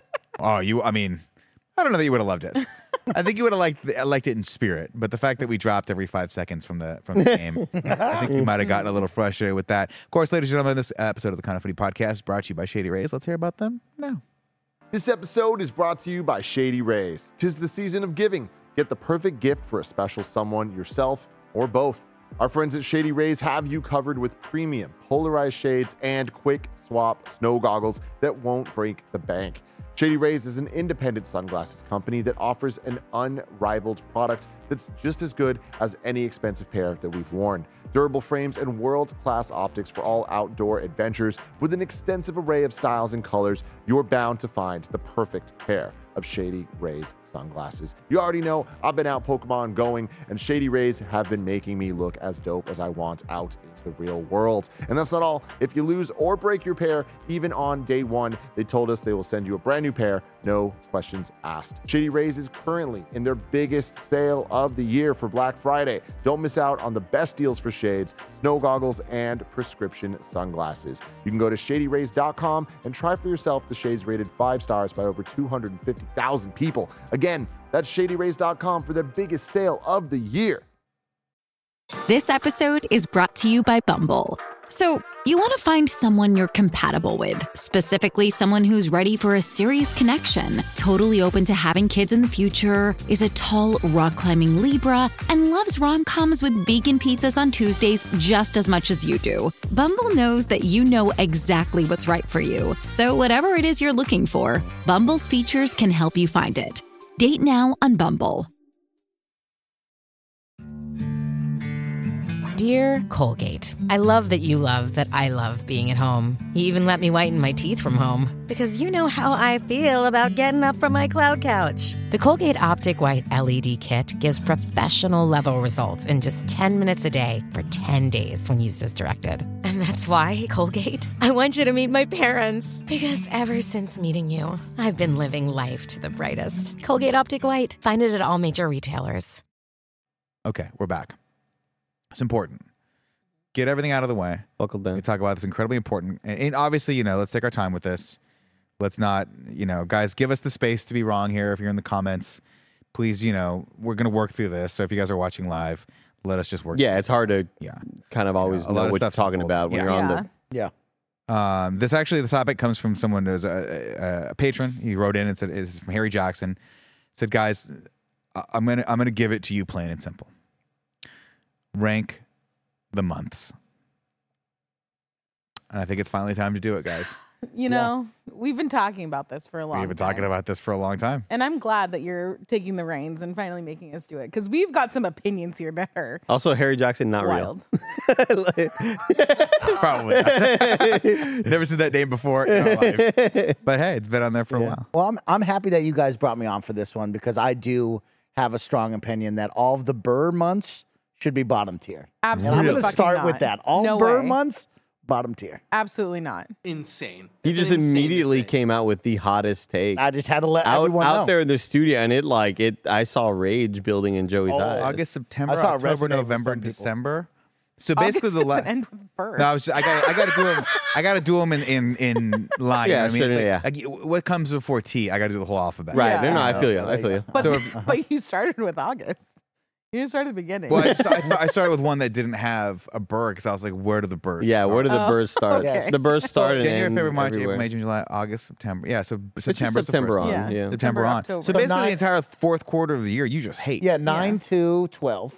S2: Oh, you, I mean, I don't know that you would have loved it. I think you would have liked the, liked it in spirit, but the fact that we dropped every five seconds from the from the game, I think you might have gotten a little frustrated with that. Of course, ladies and gentlemen, this episode of the Kind of Funny podcast is brought to you by Shady Rays. Let's hear about them now.
S7: This episode is brought to you by Shady Rays. 'Tis the season of giving. Get the perfect gift for a special someone, yourself, or both. Our friends at Shady Rays have you covered with premium polarized shades and quick swap snow goggles that won't break the bank. Shady Rays is an independent sunglasses company that offers an unrivaled product that's just as good as any expensive pair that we've worn. Durable frames and world-class optics for all outdoor adventures. With an extensive array of styles and colors, you're bound to find the perfect pair of Shady Rays sunglasses. You already know I've been out Pokemon going, and Shady Rays have been making me look as dope as I want out in the real world. And that's not all. If you lose or break your pair, even on day one, they told us they will send you a brand new pair, no questions asked. Shady Rays is currently in their biggest sale of the year for Black Friday. Don't miss out on the best deals for shades, snow goggles, and prescription sunglasses. You can go to shady rays dot com and try for yourself the shades rated five stars by over two hundred fifty thousand people. Again, that's shady rays dot com for their biggest sale of the year.
S8: This episode is brought to you by Bumble. So, you want to find someone you're compatible with, specifically someone who's ready for a serious connection, totally open to having kids in the future, is a tall, rock-climbing Libra, and loves rom-coms with vegan pizzas on Tuesdays just as much as you do. Bumble knows that you know exactly what's right for you. So, whatever it is you're looking for, Bumble's features can help you find it. Date now on Bumble.
S9: Dear Colgate, I love that you love that I love being at home. You even let me whiten my teeth from home. Because you know how I feel about getting up from my cloud couch. The Colgate Optic White L E D Kit gives professional level results in just ten minutes a day for ten days when used as directed. And that's why, Colgate, I want you to meet my parents. Because ever since meeting you, I've been living life to the brightest. Colgate Optic White. Find it at all major retailers.
S2: Okay, we're back. It's important. Get everything out of the way.
S5: Buckle down.
S2: We talk about this incredibly important. And, and obviously, you know, let's take our time with this. Let's not, you know, guys, give us the space to be wrong here. If you're in the comments, please, you know, we're going to work through this. So if you guys are watching live, let us just work.
S5: Yeah, it's hard to
S2: yeah.
S5: kind of always
S2: Yeah, a lot
S5: know
S2: of
S5: what you're
S2: stuff's
S5: talking
S2: involved.
S5: about when
S2: Yeah.
S5: you're on
S6: Yeah.
S5: the.
S3: Yeah.
S2: Um, this actually, the topic comes from someone who's a, a, a patron. He wrote in and said, "Is from Harry Jackson." Said, "Guys, I- I'm gonna I'm gonna give it to you plain and simple. Rank the months." And I think it's finally time to do it, guys.
S6: You know, we've been talking about this for a long
S2: We've been
S6: time.
S2: talking about this for a long time.
S6: And I'm glad that you're taking the reins and finally making us do it because we've got some opinions here that are
S5: Also, Harry Jackson, not
S6: wild.
S5: real.
S2: Probably. Never seen that name before in our life. But hey, it's been on there for a while.
S3: Well, I'm I'm happy that you guys brought me on for this one because I do have a strong opinion that all of the Burr months should be bottom tier.
S6: Absolutely.
S3: And I'm going to
S6: fucking
S3: start
S6: not.
S3: with that. All
S6: No
S3: Burr
S6: way.
S3: months, bottom tier.
S6: Absolutely not.
S4: Insane.
S5: He
S4: It's
S5: just
S4: an insane
S5: immediately
S4: thing.
S5: came out with the hottest take.
S3: I just had to let
S5: out
S3: everyone
S5: out
S3: know.
S5: there in the studio, and it like it. I saw rage building in Joey's
S3: Oh,
S5: eyes.
S2: August, September,
S3: I saw it resonate
S2: October,
S3: with
S2: November,
S3: some people.
S2: December. So
S6: August
S2: basically, the la-
S6: doesn't end with birth.
S2: no, I was just, I got I got to do them. I got to do them in in in line.
S5: Yeah,
S2: you know what I mean,
S5: sure,
S2: It's
S5: yeah.
S2: like, like, what comes before T? I got to do the whole alphabet.
S5: Right?
S6: Yeah.
S5: No, no, I feel you.
S3: Yeah,
S5: I feel you.
S6: but,
S2: So if-
S6: but you started with August. You didn't start at the beginning.
S2: Well, I, just, I, thought- I started with one that didn't have a burr because I was like, where do the burrs?
S5: Yeah, where did the
S6: Oh,
S5: birds start?
S6: okay.
S5: The birds started
S2: January,
S5: in
S2: February, March, April,
S5: everywhere.
S2: May, June, July, August, September. Yeah, so
S5: It's just
S2: September's the
S5: September
S2: first
S5: on.
S2: one.
S6: Yeah.
S5: Yeah.
S2: September
S6: September,
S2: on.
S6: October.
S2: So
S6: So
S2: basically,
S3: nine-
S2: the entire fourth quarter of the year, you just hate.
S3: Yeah, nine to twelve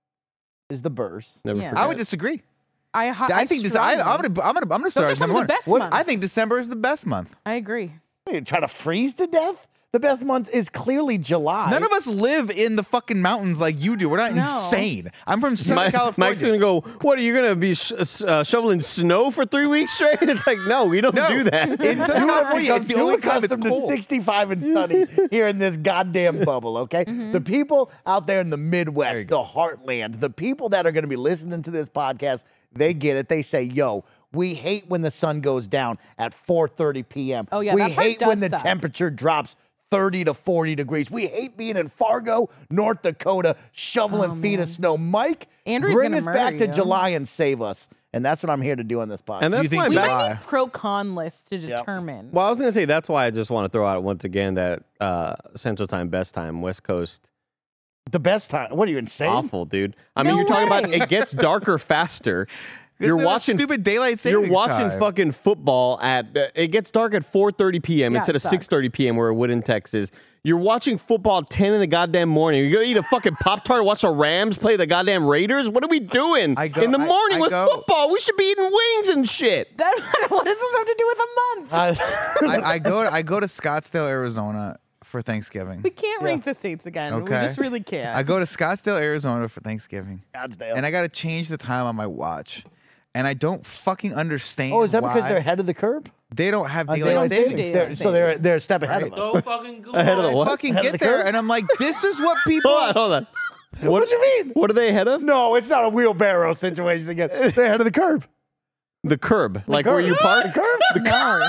S3: is the Burrs.
S5: Never
S6: Yeah.
S5: forget.
S2: I would disagree.
S6: I, ha-
S2: I think this. I,
S6: strongly-
S2: I'm gonna. I'm gonna. I'm gonna
S6: Those
S2: start.
S6: are
S2: at
S6: some
S2: number
S6: of the
S2: one.
S6: best
S2: What-
S6: months.
S2: I think December is the best month.
S6: I agree.
S3: You're trying to freeze to death? The best month is clearly July.
S2: None of us live in the fucking mountains like you do. We're not
S6: No.
S2: insane. I'm from Southern
S5: Mike,
S2: California.
S5: Mike's gonna go. What are you gonna be sh- uh, shoveling snow for three weeks straight? It's like no, we don't
S2: No.
S5: do that.
S2: In Southern California, it's the
S3: Too
S2: only time it's
S3: accustomed to
S2: cold.
S3: sixty-five and sunny here in this goddamn bubble, okay? The people out there in the
S2: There you
S3: Midwest, the heartland, the people that are going to be listening to this podcast, they get it. They say, yo, we hate when the sun goes down at four thirty p.m.
S6: Oh, yeah,
S3: we
S6: that part
S3: hate when
S6: does
S3: the
S6: suck.
S3: temperature drops thirty to forty degrees. We hate being in Fargo, North Dakota, shoveling
S6: Oh,
S3: feet
S6: man.
S3: of snow. Mike,
S6: Andrew's
S3: bring
S6: gonna
S3: us back
S6: murder
S3: to
S6: you.
S3: July and save us. And that's what I'm here to do on this podcast.
S5: And
S2: Do you
S5: that's
S2: think
S5: why
S6: We
S2: July-
S5: back-
S6: might need pro con lists to determine.
S5: Well, I was gonna say that's why I just want to throw out once again that uh, Central Time, best time, West Coast,
S3: the best time. What are you, insane?
S5: awful, dude. I mean,
S6: No
S5: you're talking about
S6: way.
S5: it gets darker faster. You're
S2: Because of the
S5: watching
S2: stupid daylight
S5: You're
S2: savings
S5: watching
S2: time.
S5: fucking football at uh, it gets dark at four thirty p.m.
S6: Yeah,
S5: instead
S6: it
S5: of
S6: sucks.
S5: six thirty p.m. where it would in Texas. You're watching football at ten in the goddamn morning. You're gonna eat a fucking Pop Tart, watch the Rams play the goddamn Raiders. What are we doing
S2: I go-
S5: in the
S2: I-
S5: morning
S2: I
S5: with
S2: go-
S5: football? We should be eating wings and shit.
S6: That, what does this have to do with a month?
S3: Uh,
S2: I, I go. I go to Scottsdale, Arizona for Thanksgiving.
S6: we can't rank the states again. We
S2: Okay.
S6: just really can't.
S2: I go to Scottsdale, Arizona for Thanksgiving,
S3: Scottsdale.
S2: and I got to change the time on my watch, and I don't fucking understand.
S3: Oh, is that
S2: why.
S3: because they're ahead of the curb?
S2: They don't have
S3: Uh,
S2: daylight
S6: don't do
S2: savings.
S6: daylight
S3: They're- so they're
S6: savings.
S3: they're a step ahead
S2: Right.
S3: of us.
S4: Go fucking Google
S5: Ahead of the
S4: it.
S5: what?
S2: Fucking
S3: Ahead of
S2: get
S3: the
S2: there,
S3: curve?
S2: and I'm like, this is what people.
S5: Hold on, hold on. What,
S3: What do you mean?
S5: What are they ahead of?
S3: No, it's not a wheelbarrow situation again. They're ahead of the curb.
S5: The curb, like where
S3: curb.
S5: you park.
S3: The curb?
S6: no.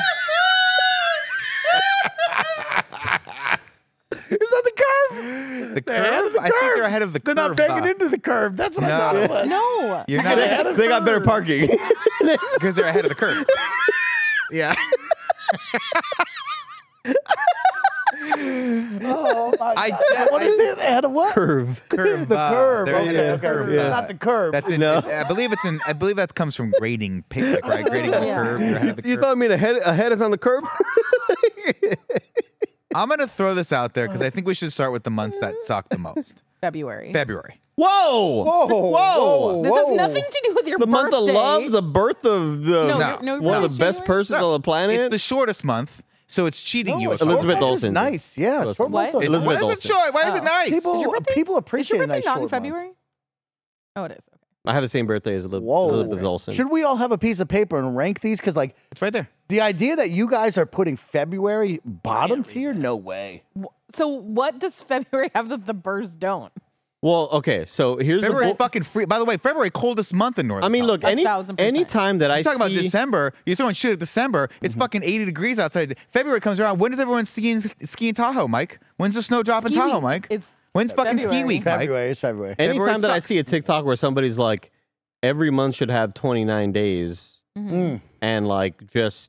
S3: Is that the curve?
S2: The
S3: They're ahead
S2: curve.
S3: of the
S2: I think
S3: curve.
S2: they're ahead of the
S3: They're
S2: curve.
S3: not banging
S2: uh,
S3: into the curve. That's what I
S2: No.
S3: thought it was.
S6: No.
S2: You're not
S3: They're
S2: ahead
S3: ahead of
S5: They got better
S3: curve.
S5: parking.
S2: because they're ahead of the curve. Yeah.
S3: Oh my
S2: I
S3: God.
S2: just-
S3: What is it? Ahead of what?
S5: Curve.
S2: Curve.
S3: The
S2: uh,
S3: curve.
S2: They're ahead
S3: Okay,
S2: of the curve.
S3: okay.
S2: uh,
S3: Not the curve.
S2: That's in.
S5: No.
S2: I believe it's in. I believe that comes from grading picnic, right? Grading the
S6: Yeah.
S2: curve. You're ahead of the
S5: You
S2: curve.
S5: thought I mean ahead ahead is on the curb?
S2: I'm gonna throw this out there because I think we should start with the months that suck the most.
S6: February.
S2: February.
S5: Whoa!
S3: Whoa,
S5: Whoa!
S3: whoa.
S6: This has nothing to do with your
S5: The month
S6: birthday.
S5: of love, the birth of the
S6: No,
S2: No.
S6: you're- no,
S5: one of
S6: it's
S5: the best
S6: January?
S5: persons on the planet.
S2: It's the shortest month, so it's cheating you.
S3: No,
S2: if
S3: short
S5: Elizabeth
S3: month is
S5: Olsen.
S3: Nice. Yeah.
S5: Elizabeth.
S3: short months
S6: What?
S3: are
S5: Elizabeth
S2: Why is
S5: Olsen.
S2: it short? Why is it
S6: Oh.
S2: nice?
S3: People,
S6: Is your birthday-
S3: people
S6: Is
S3: appreciate
S6: your
S3: a
S6: birthday
S3: nice
S6: not in
S3: short month.
S6: February? Oh, it is. Okay.
S5: I have the same birthday as Elizabeth,
S3: Whoa.
S5: Elizabeth Olsen.
S3: Should we all have a piece of paper and rank these? Because, like,
S2: It's right there.
S3: the idea that you guys are putting February bottom
S4: read
S3: tier, no way.
S6: So what does February have that the Burrs don't?
S5: Well, okay, so here's
S2: February's
S5: the.
S2: fucking free. By the way, February coldest month in North.
S5: I mean, look,
S6: A
S5: any
S6: thousand percent.
S5: any time that I
S2: I'm talking
S5: see,
S2: about December. You're throwing shit at December. It's fucking eighty degrees outside. February comes around. When does everyone skiing skiing Tahoe, Mike? When's the snow drop in
S6: Ski
S2: Tahoe,
S6: week.
S2: Mike?
S6: It's
S2: When's fucking ski
S6: February.
S2: week, Mike?
S3: February, it's February.
S5: anytime
S2: February
S5: that I
S2: sucks.
S5: see a TikTok where somebody's like, every month should have twenty-nine days,
S3: Mm.
S5: and like just,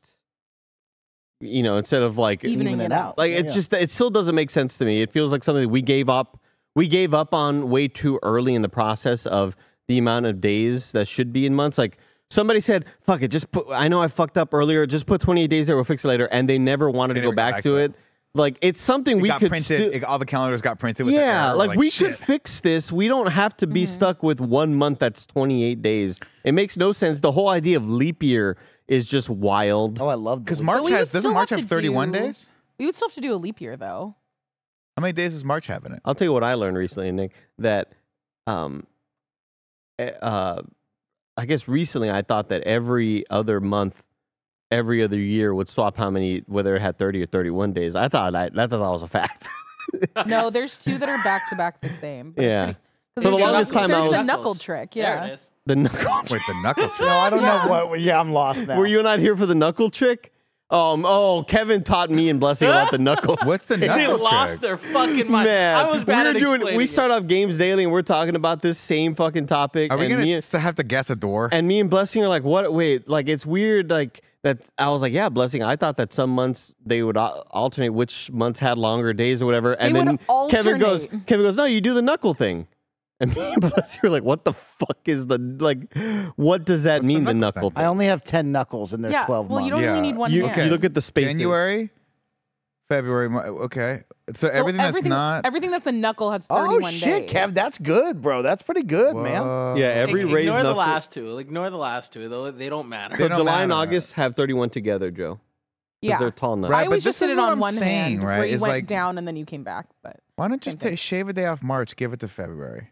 S5: you know, instead of like
S6: Evening
S3: Even
S6: it
S3: it
S6: out.
S3: out.
S5: Like
S3: Yeah,
S5: it's
S3: yeah.
S5: just it still doesn't make sense to me. It feels like something we gave up. We gave up on way too early in the process of the amount of days that should be in months. Like somebody said, "Fuck it, just put." I know I fucked up earlier. Just put twenty-eight days there. We'll fix it later. And they never wanted
S2: They
S5: to go
S2: never got
S5: back,
S2: back
S5: to
S2: to
S5: it. Like it's something
S2: It
S5: we
S2: got
S5: could
S2: printed.
S5: sti-
S2: it- all the calendars got printed. With the
S5: yeah,
S2: error.
S5: like
S2: We're
S5: we
S2: shit.
S5: could fix this. We don't have to be stuck with one month that's twenty-eight days. It makes no sense. The whole idea of leap year is just wild.
S3: Oh, I love
S2: Because
S3: the
S2: March
S6: we would
S2: has doesn't
S6: still
S2: March
S6: have
S2: have
S6: to
S2: thirty-one
S6: do-
S2: days?
S6: We would still have to do a leap year though.
S2: How many days does March have in it?
S5: I'll tell you what I learned recently, Nick, that um, eh, uh, I guess recently I thought that every other month, every other year would swap how many, whether it had thirty or thirty-one days. I thought I, I thought that was a fact.
S6: No, there's two that are back to back the same. but it's
S5: Yeah.
S6: pretty- 'cause
S5: For the
S6: there's the
S5: longest
S6: knuckle-
S5: time I
S6: there's the
S5: was-
S6: knuckle trick.
S4: There
S6: Yeah.
S4: it is.
S5: The knuckle trick.
S2: Wait, the knuckle trick.
S3: No, I don't
S6: Yeah.
S3: know what. Yeah, I'm lost now.
S5: Were you not here for the knuckle trick? Um, oh, Kevin taught me and Blessing about the knuckle.
S2: What's the
S4: They
S2: knuckle
S4: lost
S2: trick?
S4: their fucking mind.
S5: Man,
S4: I was bad
S5: we
S4: at
S5: were doing.
S4: explaining
S5: We
S4: it.
S5: start off games daily, and we're talking about this same fucking topic.
S2: Are we
S5: and
S2: gonna
S5: me and-
S2: still have to guess a door?
S5: And me and Blessing are like, what? Wait, like it's weird. Like that. I was like, yeah, Blessing. I thought that some months they would al- alternate which months had longer days or whatever. And
S6: They
S5: then
S6: would
S5: Kevin goes,
S6: alternate.
S5: Kevin goes, no, you do the knuckle thing. And me and Blessing were like, what the fuck is the like? What does that
S2: What's the
S5: mean? The
S2: knuckle
S5: knuckle
S2: thing?
S3: I
S5: thing?
S3: only have ten knuckles and there's
S6: Yeah.
S3: twelve
S6: Well,
S3: months.
S6: you don't
S2: Yeah.
S6: only need one
S5: You,
S6: hand.
S5: you look at the spaces.
S2: January, February. Mar- Okay, so,
S6: So
S2: everything that's not.
S6: everything that's a knuckle has
S3: Oh
S6: thirty-one
S3: shit,
S6: days.
S3: Kev, that's good, bro. That's pretty good, man.
S2: Whoa.
S5: Yeah, every
S4: Ig-
S5: raised
S4: Ignore the
S5: knuckle.
S4: last two. Ignore the last two. Though they don't matter.
S2: They
S5: So
S2: don't
S5: July and
S2: matter.
S5: August have thirty-one together, Joe. 'Cause
S6: Yeah.
S5: they're tall knuckles.
S2: Right,
S6: I
S2: but
S6: always
S2: this
S6: just did
S2: is
S6: it
S2: what
S6: on
S2: I'm
S6: one
S2: saying,
S6: hand,
S2: right,
S6: where you
S2: is
S6: went
S2: like-
S6: down and then you came back. But
S2: Why not just
S6: Same thing.
S2: take, shave a day off March, give it to February?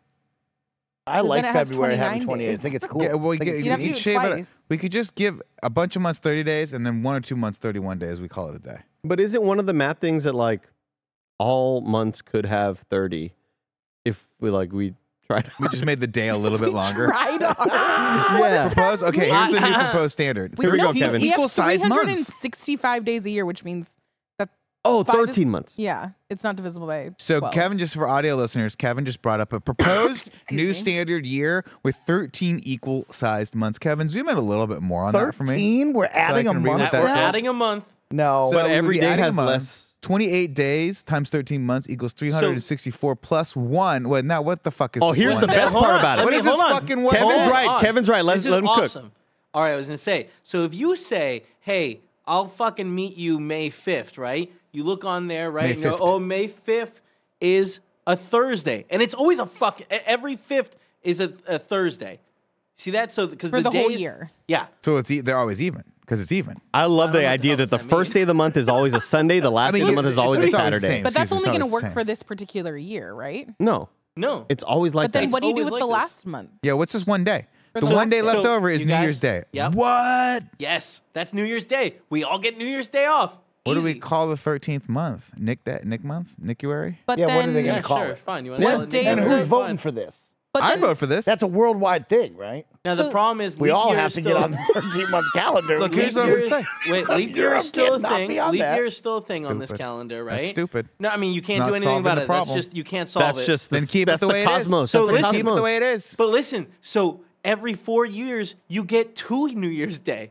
S3: I
S6: 'Cause
S3: like
S6: then it has
S3: February having
S6: twenty-nine
S3: twenty-eight. I
S6: days.
S3: think it's cool.
S2: Yeah, well,
S3: I think
S2: you
S3: it's
S6: You'd have to
S2: you
S6: do it
S2: shave it.
S6: twice.
S2: We could just give a bunch of months thirty days, and then one or two months thirty-one days. We call it a day.
S5: But isn't one of the math things that like all months could have thirty if we like we tried?
S2: We just made the day a little bit longer.
S6: Tried hard.
S5: Yeah.
S2: Propose. Okay, here's the new proposed standard.
S5: Here we go,
S2: thirteen
S5: Kevin.
S6: We
S2: Equal
S6: have
S2: size months.
S6: three hundred sixty-five days a year, which means that
S5: Oh,
S6: five is-
S5: thirteen months.
S6: yeah, it's not divisible by
S2: So
S6: twelve.
S2: Kevin, just for audio listeners, Kevin just brought up a proposed new
S6: me.
S2: standard year with thirteen equal sized months. Kevin, zoom in a little bit more on that for me.
S3: thirteen? We're adding a
S2: can read
S3: month.
S2: what
S4: We're
S2: that
S3: now?
S2: says.
S4: adding a month.
S3: No.
S2: So
S5: But
S2: we would
S5: every
S2: be
S5: day
S2: adding a
S5: has
S2: month.
S5: less.
S2: twenty-eight days times thirteen months equals three hundred sixty-four plus one. Well, now what the fuck is
S5: Oh,
S2: this
S5: here's
S2: one
S5: the
S2: day?
S5: best
S4: Hold
S5: part
S4: on,
S5: about it.
S4: let
S2: What
S4: me-
S2: is this
S4: hold on.
S2: fucking one?
S5: Kevin's
S4: Hold
S5: right.
S4: on.
S5: Kevin's right. Let's
S4: This is
S5: let him cook.
S4: awesome. All right, I was gonna say. So if you say, "Hey, I'll fucking meet you May fifth," right? You look on there, right?
S2: May
S4: and you go,
S2: fifth.
S4: "Oh, May fifth is a Thursday," and it's always a fuck. Every fifth is a, a Thursday. See that? So because
S6: For
S4: the,
S6: the whole
S4: days-
S6: year.
S4: Yeah.
S2: So it's e- they're always even because it's even.
S5: I love
S4: I don't
S5: the
S4: know what the
S5: idea
S4: hell
S5: that the
S4: does that
S5: first
S4: mean.
S5: day of the month is always a Sunday. The last
S2: I mean,
S5: day of the
S2: you-
S5: month is
S2: it's-
S5: always
S2: it's
S5: a
S2: always the
S5: Saturday.
S2: same.
S6: but that's
S2: Excuse me,
S6: only going to
S2: it's always
S6: work
S2: the same.
S6: for this particular year, right?
S5: No,
S4: No.
S5: it's always like
S6: But then
S5: that.
S6: what do you do
S4: always
S6: with
S4: like
S6: the
S4: this.
S6: last month?
S2: Yeah, what's this one day?
S6: For
S2: The
S6: the
S2: one
S6: last-
S2: day left
S4: So,
S2: over is
S4: you
S2: New
S4: guys-
S2: Year's Day.
S4: Yep.
S2: What?
S4: Yes, that's New Year's Day. We all get New Year's Day off.
S2: What do we
S4: Easy.
S2: call the thirteenth month? Nick that Nick month? Nickuary?
S6: But
S3: Yeah,
S6: then,
S3: what are they gonna
S4: Yeah,
S3: call
S4: sure,
S3: it?
S4: fine. You want
S6: What
S4: to call it
S6: day
S4: New
S3: And
S6: of
S4: Year's
S3: who's
S6: the-
S4: Day?
S3: voting
S4: Fine.
S3: for this?
S6: but
S2: I'd
S6: then,
S2: vote for this.
S3: That's a worldwide thing, right?
S4: Now the
S6: So-
S4: problem is
S3: We
S4: leap
S3: all
S4: year
S3: have
S4: is
S3: to
S4: still,
S3: get on the thirteen-month calendar.
S2: Look,
S3: We-
S2: here's what
S4: Leap
S2: I'm
S4: year
S2: saying.
S4: is- Wait, leap year
S3: Europe
S4: is still a
S3: cannot be
S4: thing.
S3: on
S4: Leap
S3: that.
S4: year is still a thing on this
S2: Stupid.
S4: calendar,
S2: That's
S4: right?
S2: stupid.
S4: No, I mean you can't
S2: not
S4: do anything
S2: solving
S4: about
S2: the
S4: it. That's
S2: problem.
S4: just you can't solve
S5: That's
S4: it.
S5: just the,
S2: Then keep it
S5: that's
S2: the way it is.
S5: cosmos.
S4: So
S5: that's the
S4: listen-
S2: Keep it
S5: cosmos.
S2: the way it is.
S4: But listen, so every four years you get two New Year's Day.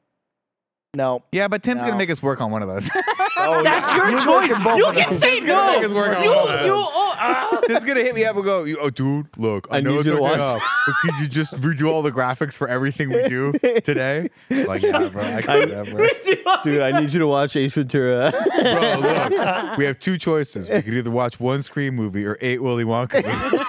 S3: No.
S2: Yeah, but Tim's
S3: No.
S2: gonna make us work on one of those.
S3: Oh,
S4: That's
S3: yeah.
S4: your
S3: You
S4: choice.
S3: look at both
S4: You
S3: of
S4: can
S3: them.
S4: say
S2: Tim's gonna
S4: no.
S2: make us work on
S4: You,
S2: one of
S4: you,
S2: those.
S4: oh, ah.
S2: Tim's gonna hit me up and go, "Oh, dude, look, I,
S5: I
S2: know
S5: need
S2: it's
S5: you to
S2: our day
S5: watch."
S2: off, but could you just redo all the graphics for everything we do today?" Like, yeah, bro, I can't, yeah, bro.
S5: Dude, I need you to watch Ace Ventura.
S2: Bro, look, we have two choices. We could either watch one Scream movie or eight Willy Wonka movies.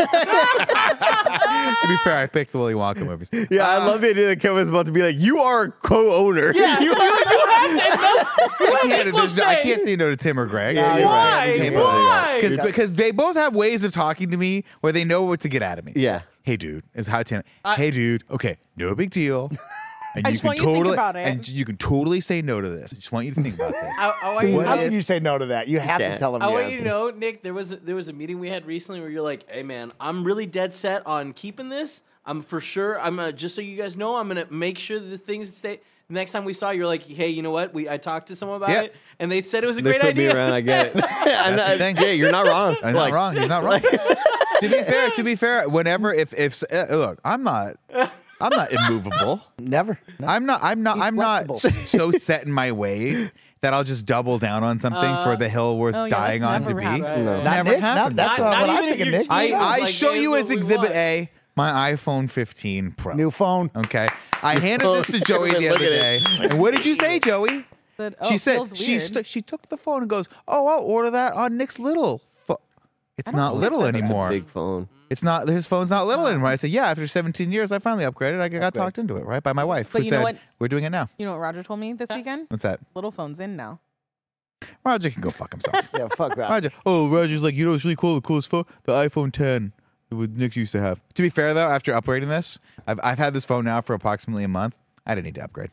S2: To be fair, I picked the Willy Wonka movies.
S5: yeah, I
S2: Uh,
S5: love the idea that Kevin's about to be like, "You are a co-owner."
S4: Yeah, you, you, you have to. No,
S2: I can't,
S4: people
S2: there's no- I
S4: say-
S2: can't say no to Tim or Greg.
S3: No,
S2: You're
S3: you're
S2: right.
S4: Why?
S2: You can't
S4: Why?
S2: Because because they both both have ways of talking to me where they know what to get out of me.
S5: Yeah.
S2: Hey, dude, is how Tim.
S4: I-
S2: hey, dude. Okay, no big deal. And
S6: I
S2: you
S6: just
S2: can
S6: want you to think
S2: totally
S6: about it.
S2: and you can totally say no to this. I just want you to think about this.
S4: I, I want you
S3: How
S4: to
S2: What
S4: know,
S3: can you say no to that? You have to
S5: can't.
S3: tell him
S4: I want
S3: yes.
S4: you to know, Nick. There was a, there was a meeting we had recently where you're like, "Hey, man, I'm really dead set on keeping this. I'm for sure. I'm uh, just so you guys know, I'm gonna make sure that the things stay." The next time we saw you, you're like, "Hey, you know what? We I talked to someone about
S2: Yeah.
S4: it, and they said it was a
S5: They
S4: great
S5: put
S4: idea."
S5: me around. I get it. I'm
S2: the
S5: not-
S2: thing.
S5: Yeah, you're not wrong.
S2: I'm
S5: Like,
S2: not wrong. He's not wrong. To be fair, to be fair, whenever if if uh, look, I'm not, I'm not immovable.
S3: Never. No.
S2: I'm not. I'm not.
S3: He's
S2: I'm not
S3: flexible.
S2: so set in my ways that I'll just double down on something for the hill worth
S6: oh, yeah,
S2: dying
S6: that's
S2: on to
S6: never
S2: be.
S6: happened.
S5: No.
S4: Right,
S3: Not
S2: Never
S3: Nick?
S2: happened.
S3: Not, that's
S4: Not-
S3: not,
S4: not
S3: what I'm
S4: even if
S3: thinking,
S4: you're
S3: Nick.
S2: I,
S4: team
S2: I
S4: like,
S2: show
S4: hey,
S2: you
S4: this
S2: as
S4: is what we
S2: Exhibit
S4: want.
S2: A my iPhone fifteen Pro.
S3: New phone.
S2: Okay, I handed this to Joey the
S5: Look
S2: other
S5: at
S2: day.
S5: it.
S2: And what did you say, Joey?
S6: Said, oh,
S2: she
S6: it
S2: said
S6: feels
S2: she
S6: weird.
S2: st- she took the phone and goes, "Oh, I'll order that on Nick's little phone." It's
S6: I don't
S2: not
S6: think I
S2: little
S6: said that.
S2: anymore.
S5: Big phone.
S2: It's not his phone's not little anymore. I said, "Yeah, after seventeen years, I finally upgraded. I got talked into it, right, by my wife,
S6: But
S2: who
S6: you know
S2: said
S6: what?
S2: we're doing it now."
S6: You know what Roger told me this weekend?
S2: What's that?
S6: Little phone's in now.
S2: Roger can go fuck himself.
S3: Yeah, fuck that.
S2: Roger. Oh, Roger's like, you know, it's really cool. The coolest phone, the iPhone ten, that Nick used to have. To be fair, though, after upgrading this, I've I've had this phone now for approximately a month. I didn't need to upgrade.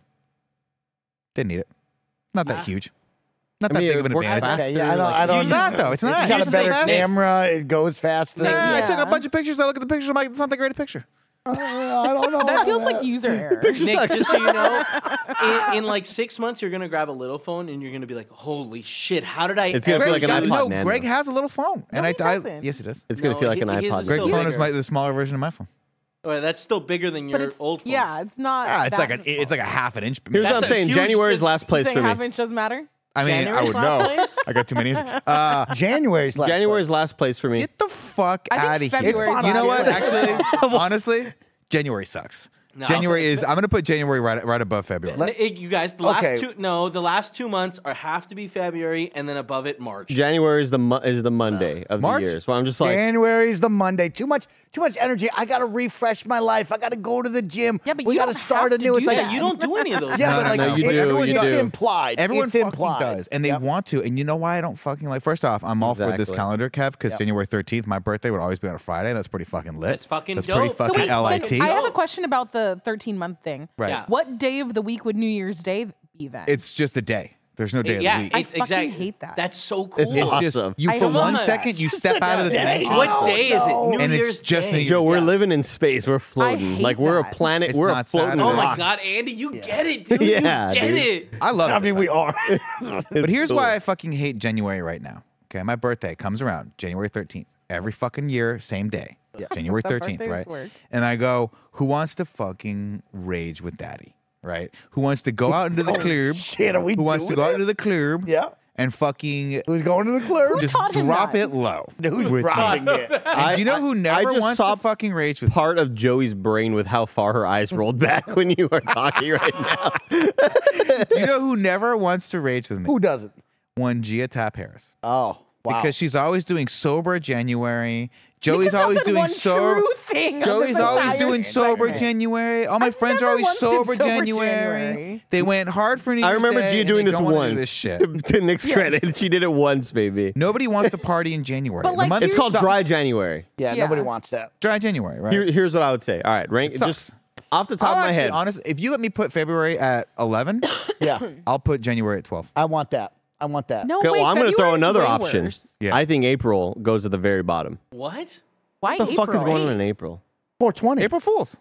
S2: Didn't need it. Not that huge. Not
S5: I
S2: that
S5: mean,
S2: big
S5: it
S2: of an
S5: works
S2: advantage.
S5: faster,
S3: Okay, yeah, I don't.
S5: like,
S3: I don't.
S2: It's not though. It's not.
S3: It's got
S4: Here's
S3: a
S4: the thing,
S3: better
S4: Nick.
S3: camera. It goes faster.
S2: Nah, I took a
S6: Yeah.
S2: bunch of pictures. I look at the pictures. I'm like, it's not that great a picture.
S3: Uh, I don't know.
S6: That feels like user error.
S4: Nick, just so you know, in, in like six months, you're gonna grab a little phone and you're gonna be like, "Holy shit! How did I?"
S5: It's gonna
S4: ever
S5: feel
S2: Greg's
S5: like an
S4: do
S2: got,
S5: iPod
S2: no,
S5: Nano.
S2: Greg has a little phone, and
S6: No,
S2: I,
S6: he
S2: I
S6: doesn't.
S2: yes, he does.
S5: It's gonna
S4: No,
S5: feel like an
S4: he- his
S5: iPod.
S4: is
S2: Greg's
S4: still
S2: phone is
S4: bigger.
S2: my, the smaller version of my phone.
S4: Oh, that's still bigger than your
S6: But it's
S4: old phone.
S6: yeah, it's not.
S2: Ah, it's
S6: that
S2: like a, it's like a half an inch.
S5: Here's
S4: That's
S5: what
S4: a
S5: I'm saying.
S4: huge
S5: January's
S4: dis-
S5: last
S6: You
S5: place
S6: saying
S5: for
S6: half
S5: me.
S6: inch doesn't matter?
S2: I mean, I
S4: January's
S2: would
S4: last
S2: know.
S4: place?
S2: I got too many. Uh,
S3: January's last.
S5: January's last place for me.
S2: Get the fuck
S6: I think
S2: out of here.
S6: February's
S2: You know what?
S6: last
S2: Actually, honestly, January sucks.
S4: No.
S2: January is. I'm gonna put January right right above February.
S4: N- it- you guys, the last
S3: Okay.
S4: two no, the last two months are have to be February, and then above it March.
S5: January is the mo- is the Monday of
S2: March?
S5: the year. So I'm just like,
S3: January's the Monday. Too much, too much energy. I gotta refresh my life. I gotta go to the gym.
S6: Yeah, but
S3: we
S6: you
S3: gotta
S6: don't
S3: start
S6: have
S3: a
S6: to
S3: new. It's
S6: do
S3: like
S6: that.
S4: you don't do any of those.
S3: yeah,
S2: No,
S3: but
S2: no,
S3: like
S2: no, you
S3: it-
S5: do,
S3: everyone-
S5: you
S3: it's
S5: do.
S3: implied.
S2: Everyone
S3: it's
S2: fucking
S3: implied.
S2: does, and they
S3: Yep.
S2: want to. And you know why I don't fucking like? First off, I'm all for this
S5: Exactly.
S2: calendar, Kev, because
S3: Yep.
S2: January thirteenth, my birthday would always be on a Friday. That's pretty fucking lit.
S4: That's fucking
S2: That's
S4: dope.
S2: pretty
S4: So
S2: fucking
S6: wait,
S2: L I
S6: then
S2: T.
S6: I have a question about the thirteen month thing.
S2: Right.
S4: Yeah.
S6: What day of the week would New Year's Day be then?
S2: It's just a day. There's no day
S4: yeah,
S2: of the week.
S6: I
S4: it's
S6: fucking
S4: exactly.
S6: hate that.
S4: That's so cool.
S5: It's
S2: It's
S5: awesome.
S2: just you
S6: I
S2: for
S6: love
S2: one
S6: that.
S2: second you step out of the
S3: day.
S2: dimension,
S4: what
S3: Oh,
S4: day is it?
S3: no.
S4: New
S2: and
S4: Year's
S2: it's just
S4: Day.
S2: New
S5: Joe, we're
S2: Yeah.
S5: living in space. We're floating.
S6: hate
S5: Like we're
S6: that.
S5: a planet.
S2: It's
S5: we're a
S2: not
S5: floating
S2: Saturday.
S4: Oh my
S5: rock.
S4: God, Andy, you get it, dude.
S5: Yeah,
S4: you get
S5: dude.
S4: it.
S2: I love.
S3: I
S2: it.
S3: mean, we are.
S2: But here's
S5: cool.
S2: why I fucking hate January right now. Okay, my birthday comes around January thirteenth. Every fucking year, same day. January
S6: Except
S2: thirteenth,
S6: birthdays
S2: right?
S6: work.
S2: And I go, who wants to fucking rage with daddy? Right? Who wants to go out into the club?
S3: Shit, are we
S2: Who wants to
S3: doing
S2: go out
S3: it?
S2: into the club?
S3: Yeah.
S2: And fucking
S3: Who's going to the club?
S2: just
S6: taught him
S2: drop
S6: that?
S2: it low.
S3: Who's
S2: with me.
S3: dropping it?
S2: And
S5: I-
S2: you know who
S5: I- I
S2: never
S5: just
S2: wants
S5: saw
S2: to fucking rage with
S5: Part of Joey's brain with how far her eyes rolled back when you were talking right now.
S2: Do you know who never wants to rage with me?
S3: Who doesn't?
S2: One Gia Tap Harris.
S3: Oh, wow.
S2: Because she's always doing sober January. Joey's
S6: Because
S2: always
S6: that's
S2: doing
S6: one
S2: sober.
S6: true thing of
S2: Joey's
S6: this
S2: always
S6: entire
S2: doing sober
S6: segment.
S2: January. All my
S6: I've
S2: friends are
S6: never
S2: always
S6: once did
S2: sober,
S6: sober
S2: January.
S6: January.
S2: They went hard for New Year's
S5: I remember
S2: Day,
S5: Gia
S2: and
S5: doing
S2: they
S5: this
S2: don't wanna
S5: once.
S2: do this shit.
S5: To, to Nick's credit, she did it once, baby.
S2: Nobody wants to party in January.
S6: But,
S2: The
S6: like,
S2: month
S5: It's called
S2: sucks.
S5: dry January.
S3: yeah,
S6: Yeah.
S3: nobody wants that.
S2: Dry January, right?
S5: Here, here's what I would say. All right, rank
S2: It sucks.
S5: just off the top
S2: I'll
S5: of my
S2: actually,
S5: head.
S2: honestly, if you let me put February at eleven,
S3: Yeah,
S2: I'll put January at twelve.
S3: I want that. I want that.
S6: No,
S5: Okay,
S6: wait,
S5: well, I'm going to throw
S6: February's
S5: another
S6: way
S5: option.
S6: worse.
S2: Yeah.
S5: I think April goes at the very bottom.
S4: What?
S6: Why
S5: What the
S6: April?
S5: fuck is going on in April?
S3: four twenty.
S2: April Fools.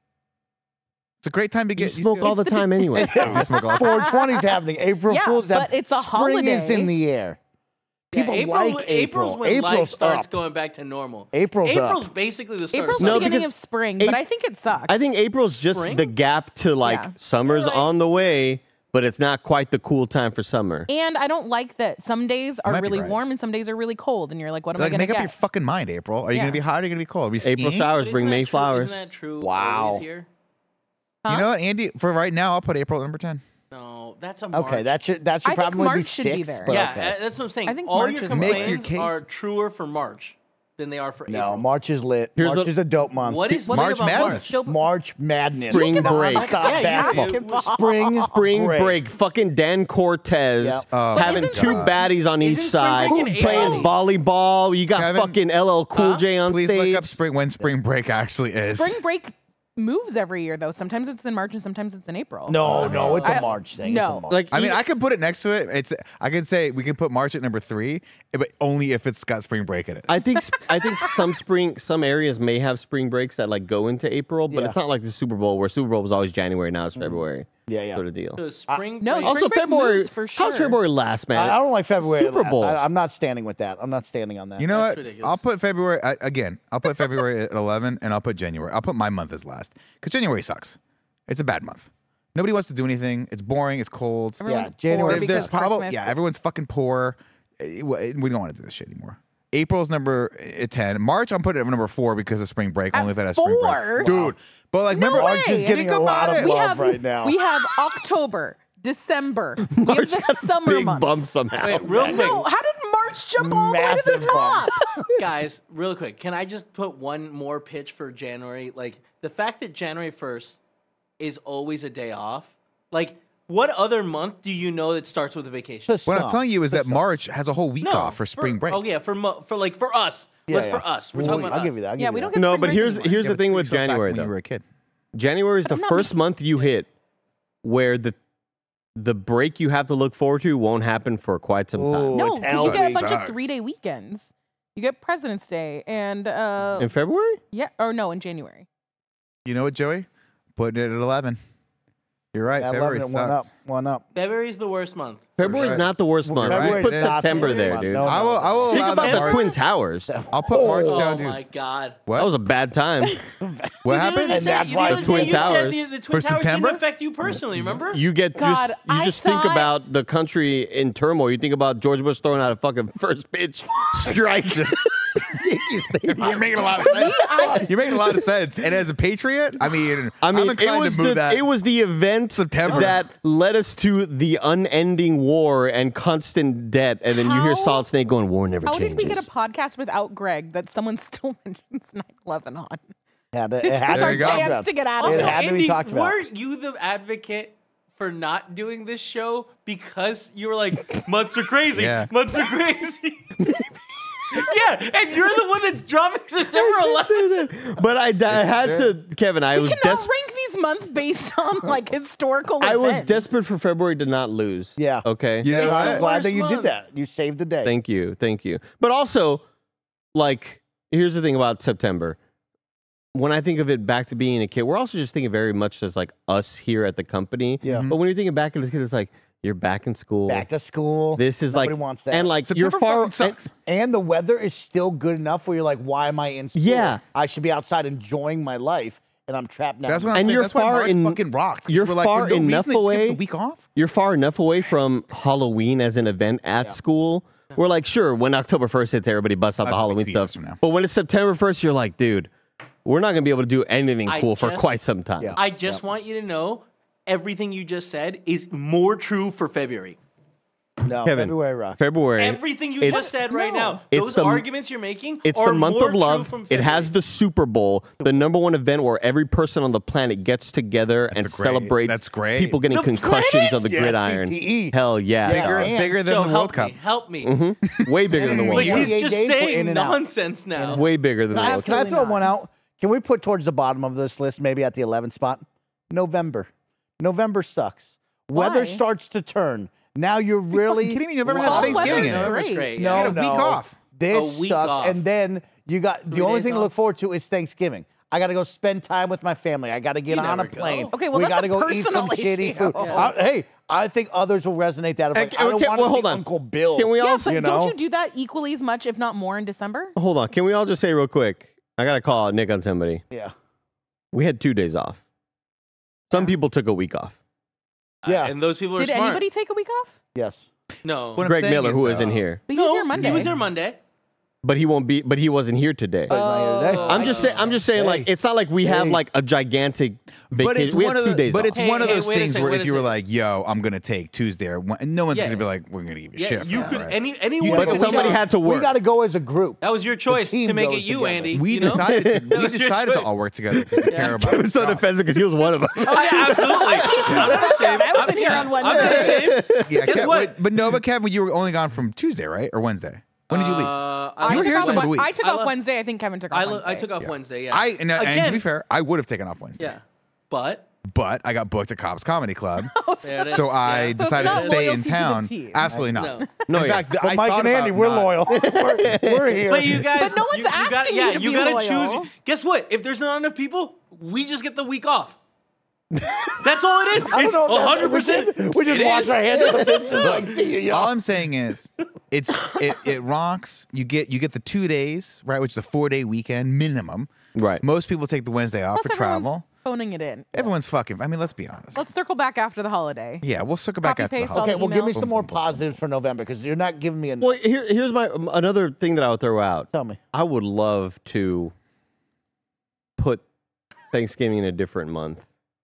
S2: It's a great time to
S5: You
S2: get.
S5: smoke all the
S6: the
S5: time anyway.
S2: You smoke all the time.
S3: four twenty is happening. April
S6: Yeah,
S3: Fool's.
S6: but
S3: happening.
S6: it's a
S3: Spring is
S6: holiday.
S3: in the air.
S4: Yeah,
S3: People
S4: April,
S3: like April.
S4: April's when
S3: April's
S4: life starts
S3: up.
S4: going back to normal.
S3: April's
S4: April's
S3: up.
S4: basically the start
S6: April's
S4: of
S6: the
S5: No,
S4: summer.
S6: beginning
S5: because
S6: of spring,
S5: Ap-
S6: but I think it sucks.
S5: I think April's just
S4: Spring?
S5: the gap to like
S6: Yeah.
S5: summer's
S4: Right.
S5: on the way, but it's not quite the cool time for summer.
S6: And I don't like that some days are
S2: might be
S6: really
S2: right.
S6: warm and some days are really cold, and you're like, what am I
S2: Like,
S6: going to
S2: make up
S6: get?
S2: your fucking mind, April. Are you
S6: Yeah.
S2: gonna be hot? Or are you gonna be cold? Are we
S5: April
S2: skiing?
S5: showers
S4: But
S5: bring
S4: isn't
S5: May
S4: that true?
S5: flowers.
S4: Isn't that true?
S3: Wow.
S4: Always here?
S2: You know what, Andy? For right now, I'll put April at number ten.
S4: No, that's a March.
S3: Okay, that should that should
S6: I think
S3: probably be
S6: March should be
S3: six.
S6: there.
S3: But
S4: yeah,
S3: okay.
S4: uh, that's what I'm saying.
S6: I think
S4: All
S6: March
S4: your
S6: is
S2: Make your
S4: complaints
S2: case.
S4: are truer for March than they are for
S3: No,
S4: April.
S3: March is lit.
S5: Here's
S3: March
S5: what-
S3: is a dope month.
S4: What is
S2: March
S4: lit about
S2: Madness.
S4: March?
S3: March Madness?
S5: Spring
S3: Nonstop
S5: break.
S4: Yeah,
S3: basketball.
S4: you- you-
S3: Spring,
S5: Spring break.
S3: break.
S5: Fucking Dan Cortez
S3: Yep.
S2: Oh,
S5: having
S6: isn't
S5: two
S2: God.
S5: baddies on each
S4: Isn't spring
S5: side,
S4: break in
S5: playing
S4: April?
S5: volleyball. You got
S2: Kevin?
S5: fucking L L Cool
S4: Huh?
S5: J on
S2: Please
S5: stage.
S2: look up spring when spring break actually is.
S6: Spring break moves every year, though. Sometimes it's in March and sometimes it's in April.
S3: No, no, it's a
S6: I-
S3: March thing.
S6: no.
S3: It's a March.
S5: Like
S2: I mean,
S5: you-
S2: I could put it next to it. It's I could say we can put March at number three, but only if it's got spring break in it.
S5: I think sp- I think some spring some areas may have spring breaks that like go into April, but
S3: Yeah.
S5: it's not like the Super Bowl where Super Bowl was always January, now it's February.
S3: Yeah, yeah.
S5: Sort of deal.
S4: So spring
S6: No,
S4: break.
S6: spring
S5: Also,
S6: break
S5: February.
S6: moves for
S5: How's
S6: sure.
S5: February last, man?
S3: I, I don't like February.
S5: Super Bowl.
S3: I, I'm not standing with that. I'm not standing on that.
S2: You know
S4: That's
S2: what?
S4: ridiculous.
S2: I'll put February I, again. I'll put February at eleven, and I'll put January. I'll put my month as last because January sucks. It's a bad month. Nobody wants to do anything. It's boring. It's cold.
S6: Everyone's
S3: January-
S6: poor
S2: There-
S6: because
S2: probably-
S6: Christmas.
S2: yeah, everyone's fucking poor. Eh, We we don't want to do this shit anymore. April's number uh, ten. March, I'm putting it at number four because of spring break.
S6: At
S2: only if it has spring
S6: four?
S2: break, dude. But like,
S6: No
S2: remember,
S6: way.
S3: March is getting
S2: Think
S3: a lot
S2: about
S3: of
S2: it.
S6: we
S3: love
S6: have
S3: right now.
S6: We have October, December. We have the summer
S5: Big
S6: months.
S5: bump somehow.
S4: Wait, real quick,
S6: No, how did March jump all the way to
S3: Massive
S6: the top?
S4: guys, real quick. Can I just put one more pitch for January? Like the fact that January first is always a day off. Like, what other month do you know that starts with a vacation?
S3: Just
S2: what I'm
S3: stop.
S2: telling you is that
S3: Just stop.
S2: March has a whole week off for spring break.
S4: Oh yeah, for mo- for like for us.
S3: Yeah,
S4: Let's
S3: yeah.
S4: for us. We're
S3: Well,
S4: talking about
S3: I'll
S4: us.
S3: give you that. I'll
S6: Yeah,
S3: give
S6: we
S3: you
S6: don't
S3: that.
S6: get
S5: No,
S6: spring
S5: but
S6: break
S5: here's
S6: anymore.
S5: here's
S2: Yeah,
S5: the
S2: but
S5: thing
S2: put
S5: with
S2: yourself back
S5: January
S2: when
S5: though.
S2: you were a kid.
S5: January is the
S6: I'm not
S5: first
S6: me.
S5: month you hit where the the break you have to look forward to won't happen for quite some time.
S3: Ooh,
S6: No,
S3: it's
S6: because you get a
S3: healthy.
S6: bunch
S2: Sucks.
S6: of three-day weekends. You get President's Day and uh,
S5: In February?
S6: yeah, or no, in January.
S2: You know what, Joey? Putting it at eleven. You're right.
S3: Yeah,
S2: February
S3: eleven, one up,
S2: sucks.
S3: one up.
S4: February is the worst month.
S5: February's
S2: sure.
S5: not the worst month.
S3: February
S5: Put
S2: is not the
S5: September
S3: worst
S5: there,
S3: month.
S5: dude.
S3: No,
S2: I will. I will
S5: Think
S2: allow
S5: about
S2: that
S5: the
S2: March.
S5: Twin Towers.
S2: I'll put March
S4: Oh
S2: down to
S4: my god.
S2: what?
S5: That was a bad time.
S2: what
S4: You
S2: happened?
S4: didn't
S3: And
S4: say-
S3: that's
S4: you
S3: why
S4: didn't
S5: the Twin
S4: say- you said
S5: Towers-
S4: The, the Twin
S2: For
S4: Towers
S2: September?
S4: didn't affect you personally, remember?
S5: You get
S6: God,
S5: just you
S6: I
S5: just think
S6: thought-
S5: about the country in turmoil. You think about George Bush throwing out a fucking first pitch strike.
S2: You're making a lot of sense. You're making a lot of sense. And as a patriot, I mean,
S5: I mean,
S2: I'm
S5: it
S2: inclined
S5: was
S2: to move
S5: the
S2: that.
S5: it was the event
S2: September.
S5: that led us to the unending war and constant debt, and then you hear
S6: How-
S5: Solid Snake going, "War never
S6: How
S5: changes."
S6: did we get a podcast without Greg that someone still mentions nine eleven on?
S3: Had to,
S6: This
S3: it had
S6: was
S3: to
S6: our
S3: be talked
S6: chance
S3: about.
S6: to get out of
S3: It
S4: Also,
S6: here.
S3: had to be
S4: Andy,
S3: talked about.
S4: weren't you the advocate for not doing this show because you were like, months are crazy,
S2: Yeah.
S4: months are crazy. Yeah, and you're the one that's dropping September eleventh.
S5: But I, I had to, Kevin. I
S6: We
S5: was
S6: cannot
S5: desperate.
S6: rank these months based on like historical
S5: I was
S6: events.
S5: desperate for February to not lose.
S3: Yeah.
S5: Okay.
S2: You know
S3: And
S2: what?
S3: I'm glad that
S4: worst
S3: you
S4: month.
S3: did that. You saved the day.
S5: Thank you. Thank you. But also, like, here's the thing about September. When I think of it back to being a kid, we're also just thinking very much as like us here at the company.
S3: Yeah.
S5: But when you're thinking back as a kid, it's like you're back in school.
S3: Back to school.
S5: This is
S3: Nobody
S5: like,
S3: wants that.
S5: and like you're
S2: September
S5: far.
S2: fucking sucks.
S3: And the weather is still good enough where you're like, why am I in school?
S5: Yeah.
S3: I should be outside enjoying my life, and I'm trapped now.
S2: That's what I'm
S5: And
S2: saying.
S5: you're
S2: That's why
S5: far
S2: March
S5: in-
S2: fucking rocked. 'Cause
S5: you're
S2: we're like,
S5: far
S2: for no
S5: enough
S2: reason, they just give us
S5: away.
S2: a week off.
S5: You're far enough away from Halloween as an event at school. We're like, sure, when October first hits, everybody busts out
S2: That's
S5: the
S2: like
S5: Halloween
S2: two
S5: stuff.
S2: years from now.
S5: But when it's September first, you're like, dude, we're not gonna be able to do anything
S4: I
S5: cool for
S4: just-
S5: quite some time.
S3: Yeah.
S4: I just want you to know everything you just said is more true for February.
S3: no,
S5: Kevin,
S3: February rock.
S5: February.
S4: Everything you
S5: It's-
S4: just said right
S6: No.
S4: now,
S5: It's
S4: those
S5: the-
S4: arguments you're making
S5: It's
S4: are
S5: the month
S4: more
S5: of
S4: true
S5: love.
S4: from
S5: It has
S4: February.
S5: the Super Bowl, the number one event where every person on the planet gets together and
S2: a great-
S5: celebrates
S2: that's great.
S5: people getting
S4: The
S5: concussions
S4: planet?
S5: on the
S3: Yeah,
S5: gridiron.
S3: C T E.
S5: Hell yeah.
S3: Yeah.
S2: Bigger,
S3: and-
S2: bigger than
S4: Joe,
S2: the
S4: help
S2: World Cup.
S4: me, help me.
S5: Mm-hmm. Way bigger than the
S3: And
S5: World
S4: Like
S3: Yeah.
S5: Cup.
S4: he's
S3: Yeah,
S4: just
S3: days were in
S4: saying
S3: and out.
S4: nonsense now.
S5: Way bigger than the
S6: No,
S5: World
S3: Can I
S5: Cup.
S6: Absolutely
S3: throw one
S6: not.
S3: out? Can we put towards the bottom of this list, maybe at the eleventh spot? November. November sucks. Weather
S6: Why?
S3: starts to turn. Now you're really
S2: kidding me? November
S6: Fall
S2: has Thanksgiving in
S6: weather's
S2: it.
S4: November's
S6: great.
S4: great.
S3: No,
S4: yeah.
S2: You get a
S3: no.
S2: week off.
S3: This
S4: A week
S3: sucks.
S4: off.
S3: And then you got the
S4: Three
S3: only
S4: days
S3: thing to
S4: off.
S3: look forward to is Thanksgiving. I got to go spend time with my family. I got to get
S4: You
S3: on a
S4: never go.
S3: plane.
S6: Okay, well,
S3: we
S6: that's
S3: gotta
S6: a
S3: go eat some
S6: personal
S3: shitty
S6: issue.
S3: food.
S6: Yeah.
S3: I- hey, I think others will resonate that. Of like,
S5: Okay,
S3: I don't
S5: okay,
S3: want
S5: well,
S3: to
S5: hold
S3: see
S5: on.
S3: Uncle Bill.
S5: Can we all
S6: Yeah,
S5: Also,
S6: but
S3: you
S6: don't
S3: know?
S6: you do that equally as much, if not more, in December?
S5: Hold on. Can we all just say real quick? I got to call out Nick on somebody.
S3: Yeah.
S5: We had two days off. Some people took a week off.
S3: Yeah.
S4: Uh, and those people are
S6: Did
S4: smart.
S6: anybody take a week off?
S3: Yes.
S4: No.
S2: What I'm
S5: Greg
S2: saying
S5: Miller,
S2: is,
S5: who was
S2: though,
S5: in here.
S6: But he was
S4: no,
S6: here Monday.
S4: He was there Monday.
S5: but he won't be. But he wasn't here today.
S3: But not here today.
S4: Oh,
S5: I'm
S4: I
S5: just
S4: see.
S5: saying. I'm just saying.
S3: Hey.
S5: Like, it's not like we have
S3: Hey.
S5: like a gigantic vacation.
S2: But it's
S5: we
S2: one
S5: had
S2: of
S5: two
S2: the,
S5: days
S2: but
S5: off.
S2: it's
S4: Hey,
S2: one of
S4: hey,
S2: those
S4: wait a
S2: things
S4: second,
S2: where
S4: wait
S2: if
S4: a
S2: you were
S4: second.
S2: like, "Yo, I'm gonna take Tuesday," or one- no one's
S4: Yeah.
S2: gonna be like, "We're gonna give you
S4: Yeah,
S2: shit."
S4: you
S2: for
S4: could
S2: that, right?
S4: any anyone.
S3: You
S5: But
S3: gotta-
S5: somebody
S3: we gotta-
S5: had to work.
S3: We got to go as a group.
S4: That was your choice
S3: team
S4: to make
S3: goes
S4: it you,
S3: together.
S4: Andy.
S2: We
S4: you know?
S2: decided.
S4: That
S2: we
S4: was your
S2: decided to
S4: choice.
S2: all work together because we care about.
S5: He was so
S2: our job.
S5: defensive because he was one of us.
S4: Oh yeah, absolutely. I'm not ashamed.
S6: I wasn't
S4: I'm-
S6: here
S4: yeah,
S6: on
S4: I'm not
S6: Wednesday.
S4: ashamed.
S2: Yeah,
S4: Guess
S2: Kev-
S4: what?
S2: But, but no, but Kevin, you were only gone from Tuesday, right, or Wednesday? When did you leave?
S4: Uh,
S6: I
S2: You were
S6: took
S2: here
S6: off
S2: some of the
S6: Wed-
S2: week.
S6: I took
S4: I
S6: off
S4: love-
S6: Wednesday. I think Kevin took off
S4: I, lo-
S6: Wednesday.
S4: I took off Wednesday. Yeah.
S2: I and, and to
S4: Again,
S2: be fair, I would have taken off Wednesday.
S4: yeah, but
S2: But I got booked at Cobb's Comedy Club,
S4: there it is.
S2: so I
S4: Yeah.
S2: decided
S6: not
S2: to stay in
S6: loyalty to the
S2: town.
S6: team.
S2: Absolutely not.
S4: No.
S5: No,
S2: in
S5: yeah.
S2: fact,
S3: But
S2: I
S3: Mike
S2: thought
S3: and Andy,
S2: about
S3: we're
S2: not-
S3: loyal. we're, we're here.
S4: But you guys,
S6: But no one's
S4: you, you gotta,
S6: asking
S4: yeah,
S6: you to
S4: you
S6: be
S4: gotta
S6: loyal.
S4: choose. Guess what? If there's not enough people, we just get the week off. That's all it is.
S3: I don't
S4: It's
S3: know if that's-
S4: one hundred percent.
S3: We just, we just
S4: It
S3: wash
S4: is.
S3: our hands of the business like, see you,
S2: All
S3: y'all.
S2: I'm saying is, it's it, it rocks. You get you get the two days, right, which is a four day weekend minimum.
S5: Right.
S2: Most people take the Wednesday off
S6: Plus
S2: for
S6: everyone's
S2: travel.
S6: phoning it in.
S2: Everyone's fucking. I mean, let's be honest.
S6: Let's circle back after the holiday.
S2: yeah, we'll circle back
S6: Copy
S2: after the
S6: paste all
S2: holiday.
S3: Okay, well, give me
S6: emails.
S3: some more positives for November because you're not giving me a.
S5: Well, here, here's my um, another thing that I would throw out.
S3: Tell me.
S5: I would love to put Thanksgiving in a different month.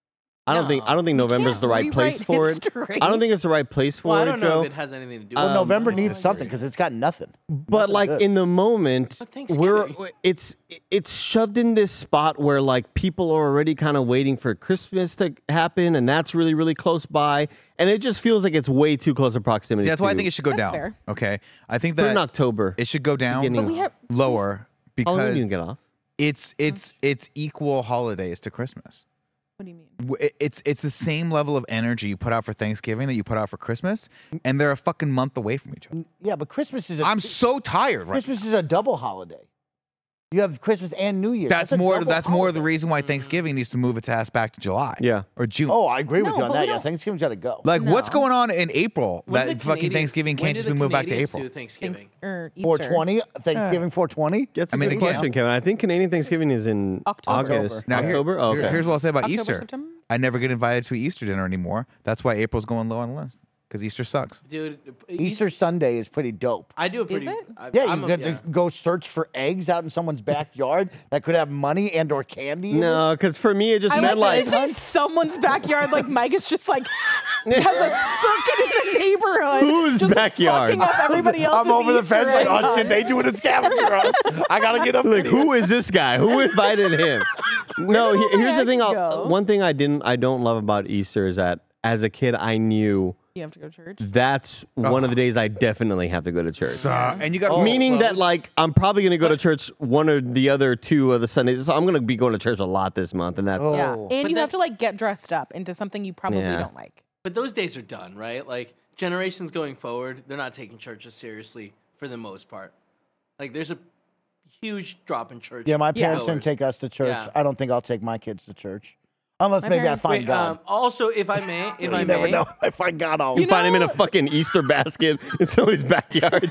S5: I don't think I don't think November's the right place for it.
S6: History.
S5: I don't think it's the right place for
S4: Well, I
S5: it,
S4: don't know
S5: Joe.
S4: if it has anything to do.
S3: Well,
S4: with
S3: November
S4: it.
S3: needs something because it's got nothing.
S5: But
S3: Nothing
S5: like
S3: good.
S5: in the moment,
S4: But
S5: we're
S4: Thanksgiving.
S5: it's it's shoved in this spot where like people are already kind of waiting for Christmas to happen, and that's really really close by, and it just feels like it's way too close in proximity.
S2: See, that's why I
S5: to-
S2: think it should go
S6: That's
S2: down.
S6: fair.
S2: Okay, I think
S5: Put it
S2: that
S5: in October.
S2: it should go down
S5: Beginning
S6: But we have
S2: lower
S5: Halloween
S2: because
S5: you can get off.
S2: it's it's it's equal holidays to Christmas.
S6: What do you mean?
S2: W- it- It's it's the same level of energy you put out for Thanksgiving that you put out for Christmas, and they're a fucking month away from each other.
S3: Yeah, but Christmas is a
S2: I'm so tired right
S3: Christmas is a double holiday. You have Christmas and New Year.
S2: That's
S3: a
S2: more.
S3: double
S2: That's more the
S3: holiday.
S2: reason why Thanksgiving needs to move its ass back to July.
S5: Yeah.
S2: or June.
S3: Oh, I agree with
S6: No,
S3: you on
S6: but
S3: that.
S6: we
S3: Yeah,
S6: don't-
S3: Thanksgiving's got to go.
S2: like what's
S6: No.
S2: going on in April?
S4: When do
S2: That
S4: the
S2: fucking
S4: Canadians-
S2: Thanksgiving
S4: when
S2: can't
S4: do
S2: just
S4: the
S2: be moved back to
S4: Canadians
S2: April.
S4: do Thanksgiving.
S6: Thanks, or Easter.
S3: four twenty, Thanksgiving four twenty.
S5: That's a
S2: I mean,
S5: good
S2: again-
S5: question, Kevin. I think Canadian Thanksgiving is in
S6: October.
S5: August.
S2: Now here-
S5: October. Oh,
S2: here-
S5: okay.
S2: here's what I'll say about
S6: October,
S2: Easter.
S6: September?
S2: I never get invited to an Easter dinner anymore. That's why April's going low on the list because Easter sucks.
S4: Dude,
S3: Easter Sunday is pretty dope.
S4: I do a pretty.
S6: it?
S4: I,
S3: Yeah, you
S4: I'm a-
S3: get
S4: yeah.
S3: to go search for eggs out in someone's backyard that could have money and or candy. in it.
S5: No, because for me it just
S6: I
S5: meant
S6: like
S5: like
S6: that you say someone's backyard. Like Mike is just like has a circuit in the neighborhood.
S5: Whose
S6: just
S5: backyard?
S6: Fucking up everybody else's
S3: I'm over the
S6: Easter
S3: fence like,
S6: egg
S3: oh
S6: hunt.
S3: shit, they doing a scavenger hunt. I gotta get up.
S5: like
S3: in
S5: who
S3: here.
S5: is this guy? Who invited him? no,
S6: did
S5: he-
S6: all the
S5: here's the thing.
S6: eggs
S5: I'll,
S6: go?
S5: one thing I didn't, I don't love about Easter is that as a kid I knew
S6: You have to go to church.
S5: that's one of the days I definitely have to go to church.
S2: So, and you got
S3: Oh,
S5: Meaning
S3: well,
S5: that like I'm probably gonna go to church one or the other two of the Sundays, so I'm gonna be going to church a lot this month, and that's
S3: Oh.
S6: Yeah,
S3: Oh.
S6: and
S4: But
S6: you
S4: that-
S6: have to like get dressed up into something you probably
S5: Yeah.
S6: don't like.
S4: But those days are done, right? Like generations going forward, they're not taking churches seriously for the most part. Like there's a huge drop in church.
S3: Yeah, my
S6: Yeah.
S3: parents didn't take us to church.
S4: Yeah.
S3: I don't think I'll take my kids to church. Unless
S6: My
S3: maybe
S6: parents-
S3: I find
S4: Wait,
S3: God.
S4: um, also, if I may, if I
S3: you
S4: may,
S3: never know. I find God all
S5: you find him in a
S6: know-
S5: fucking Easter basket in somebody's backyard.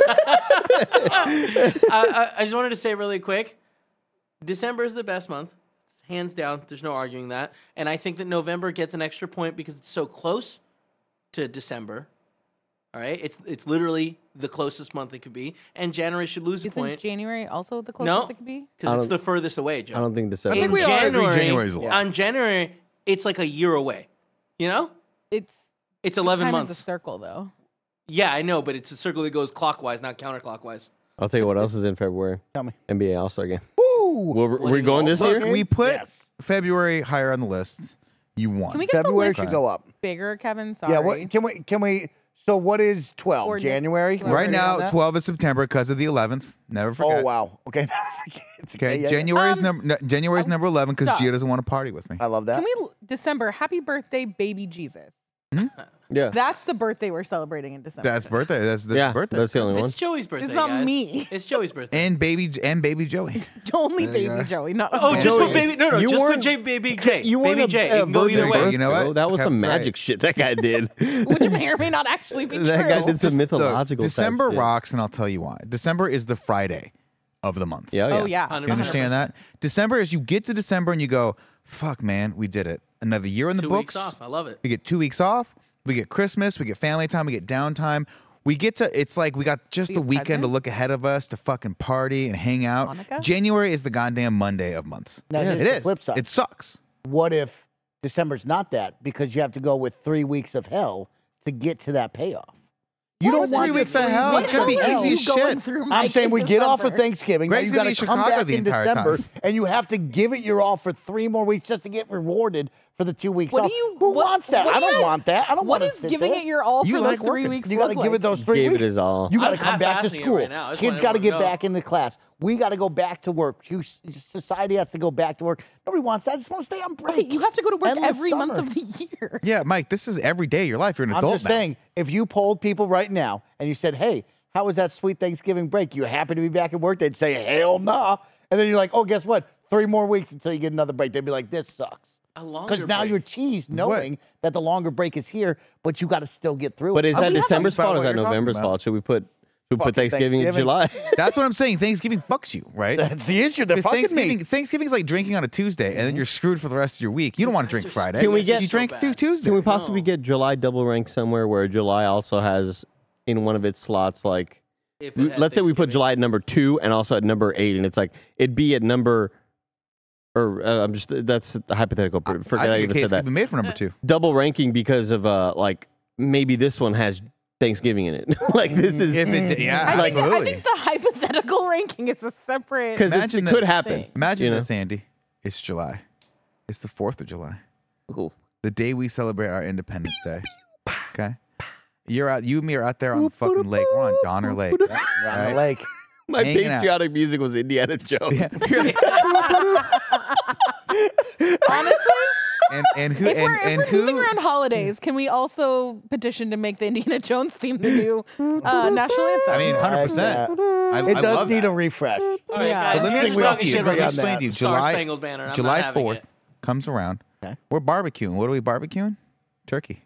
S4: I, I, I just wanted to say really quick, December is the best month, it's hands down. There's no arguing that, and I think that November gets an extra point because it's so close to December. All right, it's it's literally the closest month it could be, and January should lose a
S6: Isn't
S4: point
S6: January also the
S4: No.
S6: closest it could be?
S5: I
S4: because it's
S5: don't-
S4: the furthest away, Joe.
S5: I don't think this.
S2: I think
S4: In
S2: we all agree
S4: January,
S2: January's a lot.
S4: On January, it's like a year away. You know,
S6: It's
S4: it's eleven
S6: time
S4: months.
S6: is a circle though.
S4: Yeah, I know, but it's a circle that goes clockwise, not counterclockwise.
S5: I'll tell you what else is in February.
S3: Tell me.
S5: N B A All Star Game.
S3: Woo!
S5: We're,
S4: What
S5: we're
S4: do you
S5: going
S4: know?
S5: this
S2: Look,
S5: year.
S2: we put
S3: Yes.
S2: February higher on the list. You won.
S6: Can we get
S3: February
S6: the list
S3: should go up.
S6: bigger, Kevin? Sorry.
S3: Yeah. What can we? Can we? So what is twelve?
S6: Or Nick-
S3: January.
S6: Well,
S2: right
S3: Already
S2: now,
S3: on that?
S2: twelve is September because of the eleventh. Never forget.
S3: Oh wow. Okay. Never forget.
S2: Okay,
S3: yeah, yeah.
S2: January's
S6: Um,
S2: number no, January's number eleven because
S6: stop.
S2: Gio doesn't want to party with me.
S3: I love that.
S6: Can we December? Happy birthday, baby Jesus.
S5: Yeah.
S6: That's the birthday we're celebrating in December.
S2: That's birthday. That's the
S5: yeah.
S2: birthday.
S5: That's the only one.
S4: It's Joey's birthday.
S6: It's not
S4: guys.
S6: me.
S4: It's Joey's birthday.
S2: and baby and baby Joey.
S6: Only
S2: There you
S6: baby
S2: go.
S6: Joey, not
S4: Oh, just
S5: Joey,
S4: put baby. No, no,
S5: you
S4: just put
S5: weren't-
S4: J, baby J.
S5: You
S4: baby
S5: weren't
S4: J.
S5: a,
S4: It
S5: a
S4: can go either
S5: birthday
S4: way.
S2: birth- You know
S5: bro.
S2: what?
S5: That was some
S2: Kevin's
S5: magic
S2: right.
S5: shit that guy did.
S6: which may or may not actually be
S5: That
S6: true.
S5: guy did some
S2: Just- look,
S5: mythological type
S2: December
S5: shit.
S2: rocks, and I'll tell you why. December is the Friday of the month.
S5: Yeah,
S6: Oh yeah,
S4: one hundred
S2: You
S4: percent.
S2: understand that? December is you get to December and you go, fuck, man, we did it. Another year in the
S4: Two
S2: books.
S4: weeks off. I love it.
S2: We get two weeks off. We get Christmas. We get family time. We get downtime. We get to, it's like we got just
S6: Your
S2: the weekend to
S6: cousins?
S2: look ahead of us to fucking party and hang out.
S6: Hanukkah?
S2: January is the goddamn Monday of months.
S3: Now, here's
S2: it
S3: the
S2: is.
S3: flip side.
S2: It sucks.
S3: What if December's not that because you have to go with three weeks of hell to get to that payoff? You
S2: What
S3: don't
S2: was
S3: want
S2: three
S3: the
S2: weeks of
S3: three
S2: hell?
S3: weeks
S2: It's gonna be
S3: of hell.
S2: easy as
S6: You going
S2: shit.
S6: through
S3: I'm
S6: Mike
S3: saying
S6: in
S3: we get off for
S6: December.
S3: Thanksgiving.
S2: Greg's
S3: now
S2: gonna
S3: you
S2: be in
S3: got to come
S2: Chicago
S3: back
S2: the
S3: in
S2: entire
S3: December,
S2: time.
S3: and you have to give it your all for three more weeks just to get rewarded for the two weeks
S6: What
S3: off.
S6: do you-
S3: Who
S6: what-
S3: wants that?
S6: what
S3: I
S6: do
S3: don't
S6: you-
S3: want that. I don't
S6: What
S3: want to
S6: is
S3: sit
S6: giving
S3: there.
S6: it your all
S2: You
S6: for
S2: like
S6: those three
S2: working.
S6: weeks?
S3: You got to
S6: look
S3: give it
S6: like?
S3: those three
S5: Gave
S3: weeks.
S5: it his all.
S3: You got to
S4: I'm
S3: come back to
S4: half-assing it
S3: school.
S4: right now. I just
S3: Kids
S4: want
S3: got to
S4: everyone
S3: get
S4: to know.
S3: back into class. We got to go back to work. You- Society has to go back to work. Nobody wants that. I just want to stay on break.
S6: Okay, you have to go to work
S3: Endless
S6: every month
S3: summer.
S6: of the year.
S2: Yeah, Mike, this is every day of your life. You're an
S3: I'm
S2: adult
S3: just
S2: now.
S3: saying, if you polled people right now and you said, hey, how was that sweet Thanksgiving break? You happy to be back at work? They'd say, hell nah. And then you're like, oh, guess what? Three more weeks until you get another break. They'd be like, this sucks.
S4: A longer
S3: Because now
S4: break.
S3: you're teased knowing that the longer break is here, but you got to still get through
S5: But
S3: it.
S5: is
S2: Oh,
S5: that
S2: we have
S5: December's
S2: to-
S5: fault or
S2: what
S5: is that
S2: you're talking
S5: November's
S2: about.
S5: fault? Should we put should we put
S3: Fucking
S5: Thanksgiving in
S3: Thanksgiving.
S5: July?
S2: That's what I'm saying. Thanksgiving fucks you, right?
S3: That's the issue. They're
S2: Because
S3: fucking
S2: Thanksgiving,
S3: me.
S2: Thanksgiving's like drinking on a Tuesday, and then you're screwed for the rest of your week. You don't want to drink
S4: That's just-
S2: Friday.
S5: Can we
S4: that's
S5: get-
S2: you
S4: so
S2: drink
S4: bad.
S2: through Tuesday?
S5: Can we possibly
S4: No.
S5: get July double ranked somewhere where July also has in one of its slots like
S4: If it had
S5: let's say we put
S4: Thanksgiving.
S5: July at number two and also at number eight, and it's like it'd be at number or uh, I'm just that's a hypothetical.
S2: I,
S5: Forget
S2: I
S5: I,
S2: think a
S5: even
S2: case
S5: said that.
S2: could be made for number two.
S5: Double ranking because of uh like maybe this one has Thanksgiving in it. Like this is
S2: If it's yeah,
S6: I, think, I
S2: absolutely.
S6: think the hypothetical ranking is a separate.
S5: because it
S2: Imagine
S5: could
S2: that-
S5: happen.
S6: thing.
S2: Imagine
S5: you know?
S2: this, Andy. It's July. It's the fourth of July.
S5: Ooh.
S2: The day we celebrate our Independence Day. Okay. You're out. You and me are out there on the fucking lake. We're on Donner Lake.
S3: Around
S2: right?
S3: the lake.
S5: My
S2: Hanging out.
S5: patriotic music was Indiana Jones.
S6: Honestly,
S2: and and who
S6: if
S2: and,
S6: we're, if
S2: and
S6: we're
S2: who?
S6: moving around holidays, can we also petition to make the Indiana Jones theme the new uh, national anthem?
S2: I mean, hundred
S3: Like
S2: percent.
S3: that.
S2: I,
S3: It
S2: I
S3: does
S2: love
S3: need
S2: that.
S3: a refresh.
S4: All right,
S6: Yeah.
S4: guys,
S2: But let me
S4: you guys
S2: explain
S4: talking
S2: to you.
S4: shit
S2: Let
S4: about
S2: me
S4: the
S2: explain to you.
S4: Star
S2: July,
S4: Spangled Banner. and I'm
S2: July
S4: not having
S2: fourth
S4: it.
S2: comes around.
S3: Okay.
S2: We're barbecuing. What are we barbecuing? Turkey.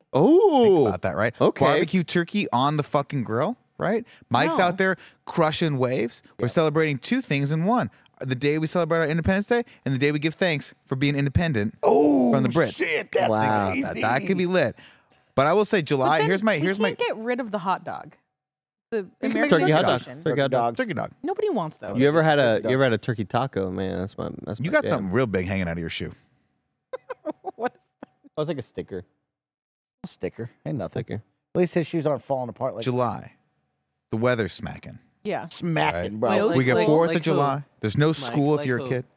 S5: Oh,
S2: About that, right?
S5: Okay.
S2: Barbecue turkey on the fucking grill, right? Mike's
S6: No.
S2: out there crushing waves. We're celebrating two things in one. The day we celebrate our Independence Day and the day we give thanks for being independent
S3: Oh,
S2: from the Brits.
S3: shit. That's
S5: Wow.
S3: crazy.
S2: That, that could be lit. But I will say
S6: But
S2: July,
S6: then
S2: here's my
S6: we
S2: here's my
S6: can't get rid of the hot dog. The
S2: can
S6: American
S2: make
S5: turkey hot dog.
S6: Constitution.
S5: Turkey hot dog.
S2: turkey dog.
S6: Nobody wants those.
S5: You ever had a
S3: Turkey
S5: you ever had a turkey taco? Man, that's my that's
S2: You
S5: my
S2: got
S5: jam.
S2: something real big hanging out of your shoe.
S6: What is
S5: Oh, it's like a sticker.
S3: Sticker. Ain't nothing.
S5: Sticker.
S3: At least his shoes aren't falling apart like
S2: July. The weather's smacking.
S6: Yeah.
S3: smacking,
S2: Right.
S3: bro.
S4: Wait,
S2: we
S4: like
S2: get
S4: who?
S2: fourth
S4: Like
S2: of
S4: who?
S2: July. There's no school if
S4: like
S2: you're a
S4: who?
S2: kid.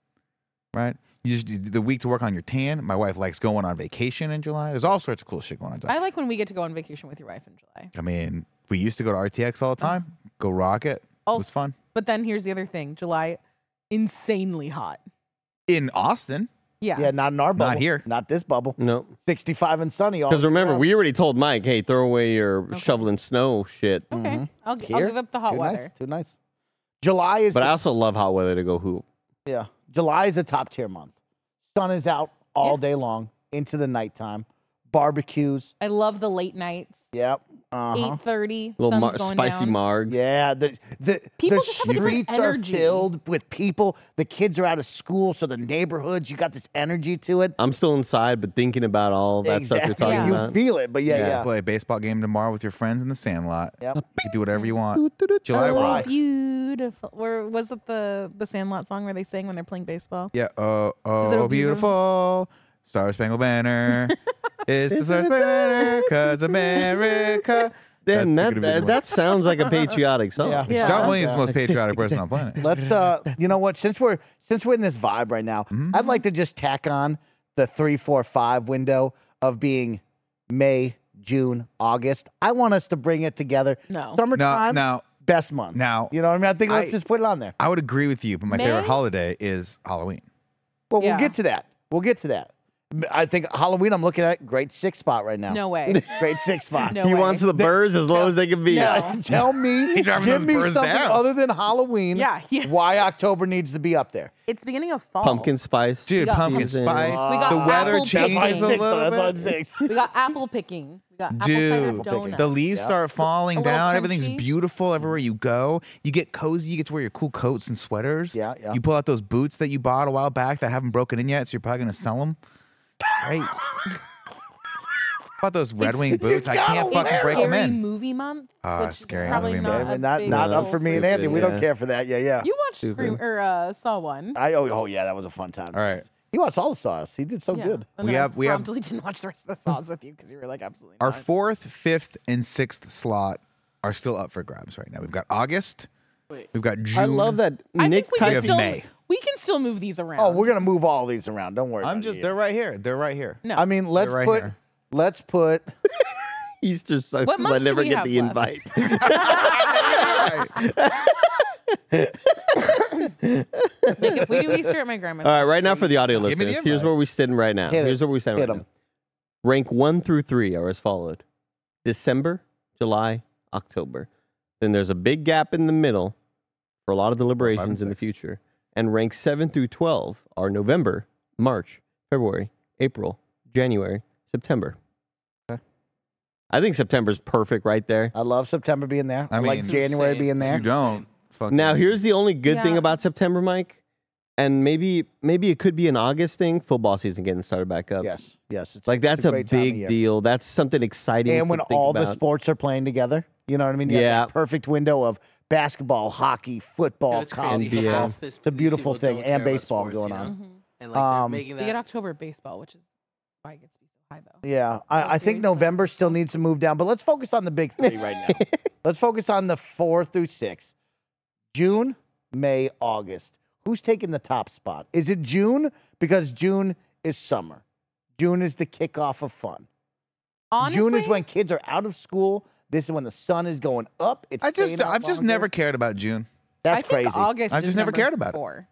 S2: Right? You just the week to work on your tan. My wife likes going on vacation in July. There's all sorts of cool shit going on in July.
S6: I like when we get to go on vacation with your wife in July.
S2: I mean, we used to go to R T X all the time. Go rock it. It was
S6: Also-
S2: fun.
S6: But then here's the other thing: July, insanely hot.
S2: In Austin.
S6: Yeah.
S3: Yeah, not in our bubble.
S2: Not here.
S3: Not this bubble.
S5: No,
S3: sixty-five and sunny. all
S5: because
S3: year
S5: remember
S3: round.
S5: we already told Mike, hey, throw away your shoveling snow shit.
S6: Okay. I'll, g- I'll
S3: Here?
S6: give up the hot
S3: Too
S6: weather.
S3: nice. Too nice. July is
S5: But
S3: the-
S5: I also love hot weather to go hoop.
S3: yeah. July is a top tier month. Sun is out all
S6: Yeah.
S3: day long into the nighttime. Barbecues.
S6: I love the late nights.
S3: Yep. Uh-huh.
S6: Eight thirty.
S5: Little
S6: sun's
S5: mar-
S6: going
S5: spicy
S6: down.
S5: margs.
S3: Yeah, the the,
S6: People
S3: the
S6: just have a different
S3: streets are
S6: energy.
S3: filled with people. The kids are out of school, so the neighborhoods, you got this energy to it.
S5: I'm still inside, but thinking about all that stuff you're talking
S6: Yeah.
S3: You
S5: about.
S3: feel it, but yeah,
S5: Yeah.
S3: yeah.
S2: Play a baseball game tomorrow with your friends in the Sandlot.
S3: Yep.
S2: You can do whatever you want. July
S6: Oh,
S2: rocks.
S6: beautiful. Where was it the the Sandlot song where they sing when they're playing baseball?
S2: Yeah. Oh,
S6: Is it
S2: oh,
S6: a
S2: beautiful. Star Spangled Banner. It's the Star Spangled Banner, cause America.
S5: Then
S2: That's
S5: that,
S2: gonna be the
S5: that,
S2: one.
S5: that sounds like a patriotic song.
S3: Yeah.
S2: It's John Williams, the most patriotic person on the planet.
S3: Let's uh you know what, since we're since we're in this vibe right now,
S2: Mm-hmm.
S3: I'd like to just tack on the three, four, five window of being May, June, August. I want us to bring it together.
S6: No.
S3: Summertime,
S2: Now, now,
S3: best month.
S2: now,
S3: You know what I mean? I think let's
S2: I-
S3: just put it on there.
S2: I would agree with you, but my
S6: May?
S2: favorite holiday is Halloween.
S3: Well,
S6: Yeah.
S3: we'll get to that. We'll get to that. I think Halloween, I'm looking at great six spot right now.
S6: No way.
S3: Great six spot.
S6: No
S5: he
S6: way.
S5: wants the birds as low as they can be.
S6: No.
S3: Tell me,
S2: He driving
S3: give
S2: those
S3: me
S2: birds
S3: something
S2: down.
S3: other than Halloween.
S6: Yeah, yeah.
S3: Why October needs to be up there.
S6: It's beginning of fall.
S5: Pumpkin spice.
S2: Dude,
S6: got
S2: pumpkin
S5: pumpkin.
S2: spice.
S6: We got
S2: the weather
S6: apple picking.
S2: changes a
S6: That's
S2: little bit.
S3: six.
S6: We got apple picking. We got apple cider
S2: Dude,
S6: donuts.
S2: the leaves
S3: Yeah.
S2: start falling
S6: A little
S2: down. Everything's
S6: crunchy.
S2: beautiful everywhere you go. You get cozy. You get to wear your cool coats and sweaters.
S3: Yeah, yeah.
S2: You pull out those boots that you bought a while back that haven't broken in yet, so you're probably gonna sell them. Right. How about those Red
S3: It's-
S2: Wing
S3: it's
S2: boots? I
S3: gotta
S2: can't
S3: wear
S2: fucking break
S6: Scary
S2: them in.
S6: movie month.
S2: Ah,
S6: which
S2: scary
S6: probably
S2: movie
S6: not
S2: month.
S6: a
S3: not
S6: big
S3: not
S6: deal
S3: up for me and
S6: you.
S3: Andy. We don't
S5: Yeah.
S3: care for that. Yeah, yeah.
S6: You watched
S5: Stupid.
S6: Scream or uh, Saw one.
S3: I oh, oh yeah, that was a fun time.
S2: All right.
S3: He watched all the Saws. He did so
S6: Yeah.
S3: good.
S6: And
S2: We
S6: then I
S2: have- we have-
S6: promptly didn't watch the rest of the Saws with you because you were like absolutely
S2: Our
S6: not.
S2: fourth, fifth, and sixth slot are still up for grabs right now. We've got August.
S4: Wait.
S2: We've got June.
S5: I love that
S6: I
S5: Nick
S6: think we
S2: type-
S6: can
S2: have
S6: still
S2: May.
S6: we can still move these around.
S3: Oh, we're gonna move all these around. Don't worry.
S2: I'm
S3: about
S2: just,
S3: it.
S2: they're right here. They're right here.
S6: no.
S3: I mean, let's
S2: right
S3: put.
S2: here.
S3: Let's put.
S5: Easter sucks.
S6: What
S5: 'cause I
S6: months do
S5: never
S6: we
S5: get
S6: have
S5: the
S6: left?
S5: invite.
S6: like if we do Easter at my grandma's.
S5: All right,
S6: house,
S5: right now for the audio
S2: Give me the
S5: listeners, here's
S2: invite.
S5: where we stand right now.
S3: Hit it.
S5: Here's where we stand
S3: Hit
S5: right
S3: 'em.
S5: now. Rank one through three are as followed: December, July, October. Then there's a big gap in the middle for a lot of deliberations in the
S2: six.
S5: future. And rank seven through twelve are November, March, February, April, January, September.
S3: Okay.
S5: I think September's perfect right there.
S3: I love September being there. I,
S2: I
S3: like
S2: mean-
S3: January
S4: Insane.
S3: being there.
S2: You don't. Fucking-
S5: Now, here's the only good thing
S6: Yeah.
S5: about September, Mike, and maybe maybe it could be an August thing. Football season getting started back up.
S3: Yes, yes. It's
S5: Like
S3: it's
S5: that's a,
S3: great time of
S5: big
S3: year.
S5: deal. That's something exciting.
S3: And
S5: to
S3: when
S5: think
S3: all the
S5: about.
S3: sports are playing together, you know what I mean? You have
S5: Yeah.
S3: that perfect window of basketball, hockey, football,
S4: Yeah, it's crazy.
S3: college.
S5: N B A.
S3: football.
S4: Half this-
S3: It's a
S4: these
S3: beautiful
S4: people
S3: thing,
S4: don't
S3: and
S4: care about
S3: baseball
S4: sports,
S3: going
S4: you know?
S3: on.
S6: Mhm.
S4: And like
S3: Um,
S4: they're making
S6: We get
S4: that.
S6: October baseball, which is why it gets to be so high though.
S3: Yeah, I, I think
S6: Series, but-
S3: November still needs to move down, but let's focus on the big three right now. Let's focus on the four through six. June, May, August. Who's taking the top spot? Is it June? Because June is summer. June is the kickoff of fun.
S6: Honestly,
S3: June is when kids are out of school. This is when the sun is going up. It's
S2: I just,
S3: staying out
S2: I've just
S3: longer.
S2: never cared about June.
S3: That's
S6: I think
S3: crazy.
S6: August.
S2: I just
S6: is
S2: never
S6: number
S2: cared about it.
S6: four.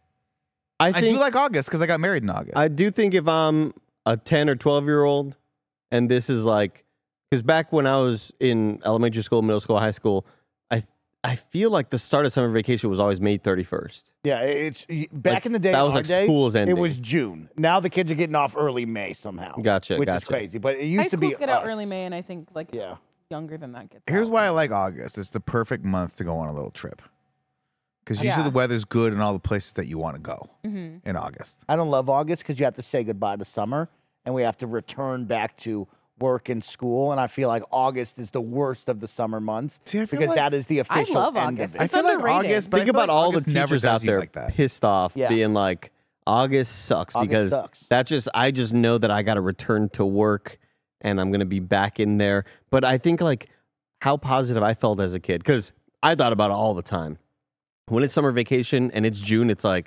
S5: I
S2: I,
S5: think
S2: do like August because I got married in August.
S5: I do think if I'm a ten or twelve year old, and this is like, because back when I was in elementary school, middle school, high school, I I feel like the start of summer vacation was always May thirty-first.
S3: Yeah, it's y- back
S5: Like,
S3: in the day.
S5: that was
S3: our
S5: like
S3: day,
S5: school's
S3: It
S5: ending.
S3: was June. Now the kids are getting off early May somehow.
S5: Gotcha,
S3: Which is
S5: gotcha.
S3: crazy, but it used
S6: High
S3: to be
S6: schools get out
S3: us.
S6: early May, and I think like
S3: Yeah.
S6: younger than that gets.
S2: Here's
S6: out.
S2: why I like August. It's the perfect month to go on a little trip. Because usually
S6: Yeah.
S2: the weather's good in all the places that you want to go
S6: Mhm.
S2: in August.
S3: I don't love August because you have to say goodbye to summer and we have to return back to work and school. And I feel like August is the worst of the summer months
S2: See, I feel
S3: because
S2: like-
S3: that is the official
S6: love
S3: end
S6: August.
S3: of it.
S6: It's
S2: I feel like
S6: underrated.
S2: August, but I
S5: Think
S2: feel
S5: about
S2: like
S5: all
S2: August
S5: the
S2: never
S5: teachers
S2: does
S5: out
S2: you
S5: there
S2: like that.
S5: pissed off,
S3: Yeah.
S5: being like, August sucks
S3: August
S5: because
S3: sucks.
S5: that just I just know that I got to return to work and I'm gonna be back in there. But I think like how positive I felt as a kid because I thought about it all the time. When it's summer vacation and it's June, it's like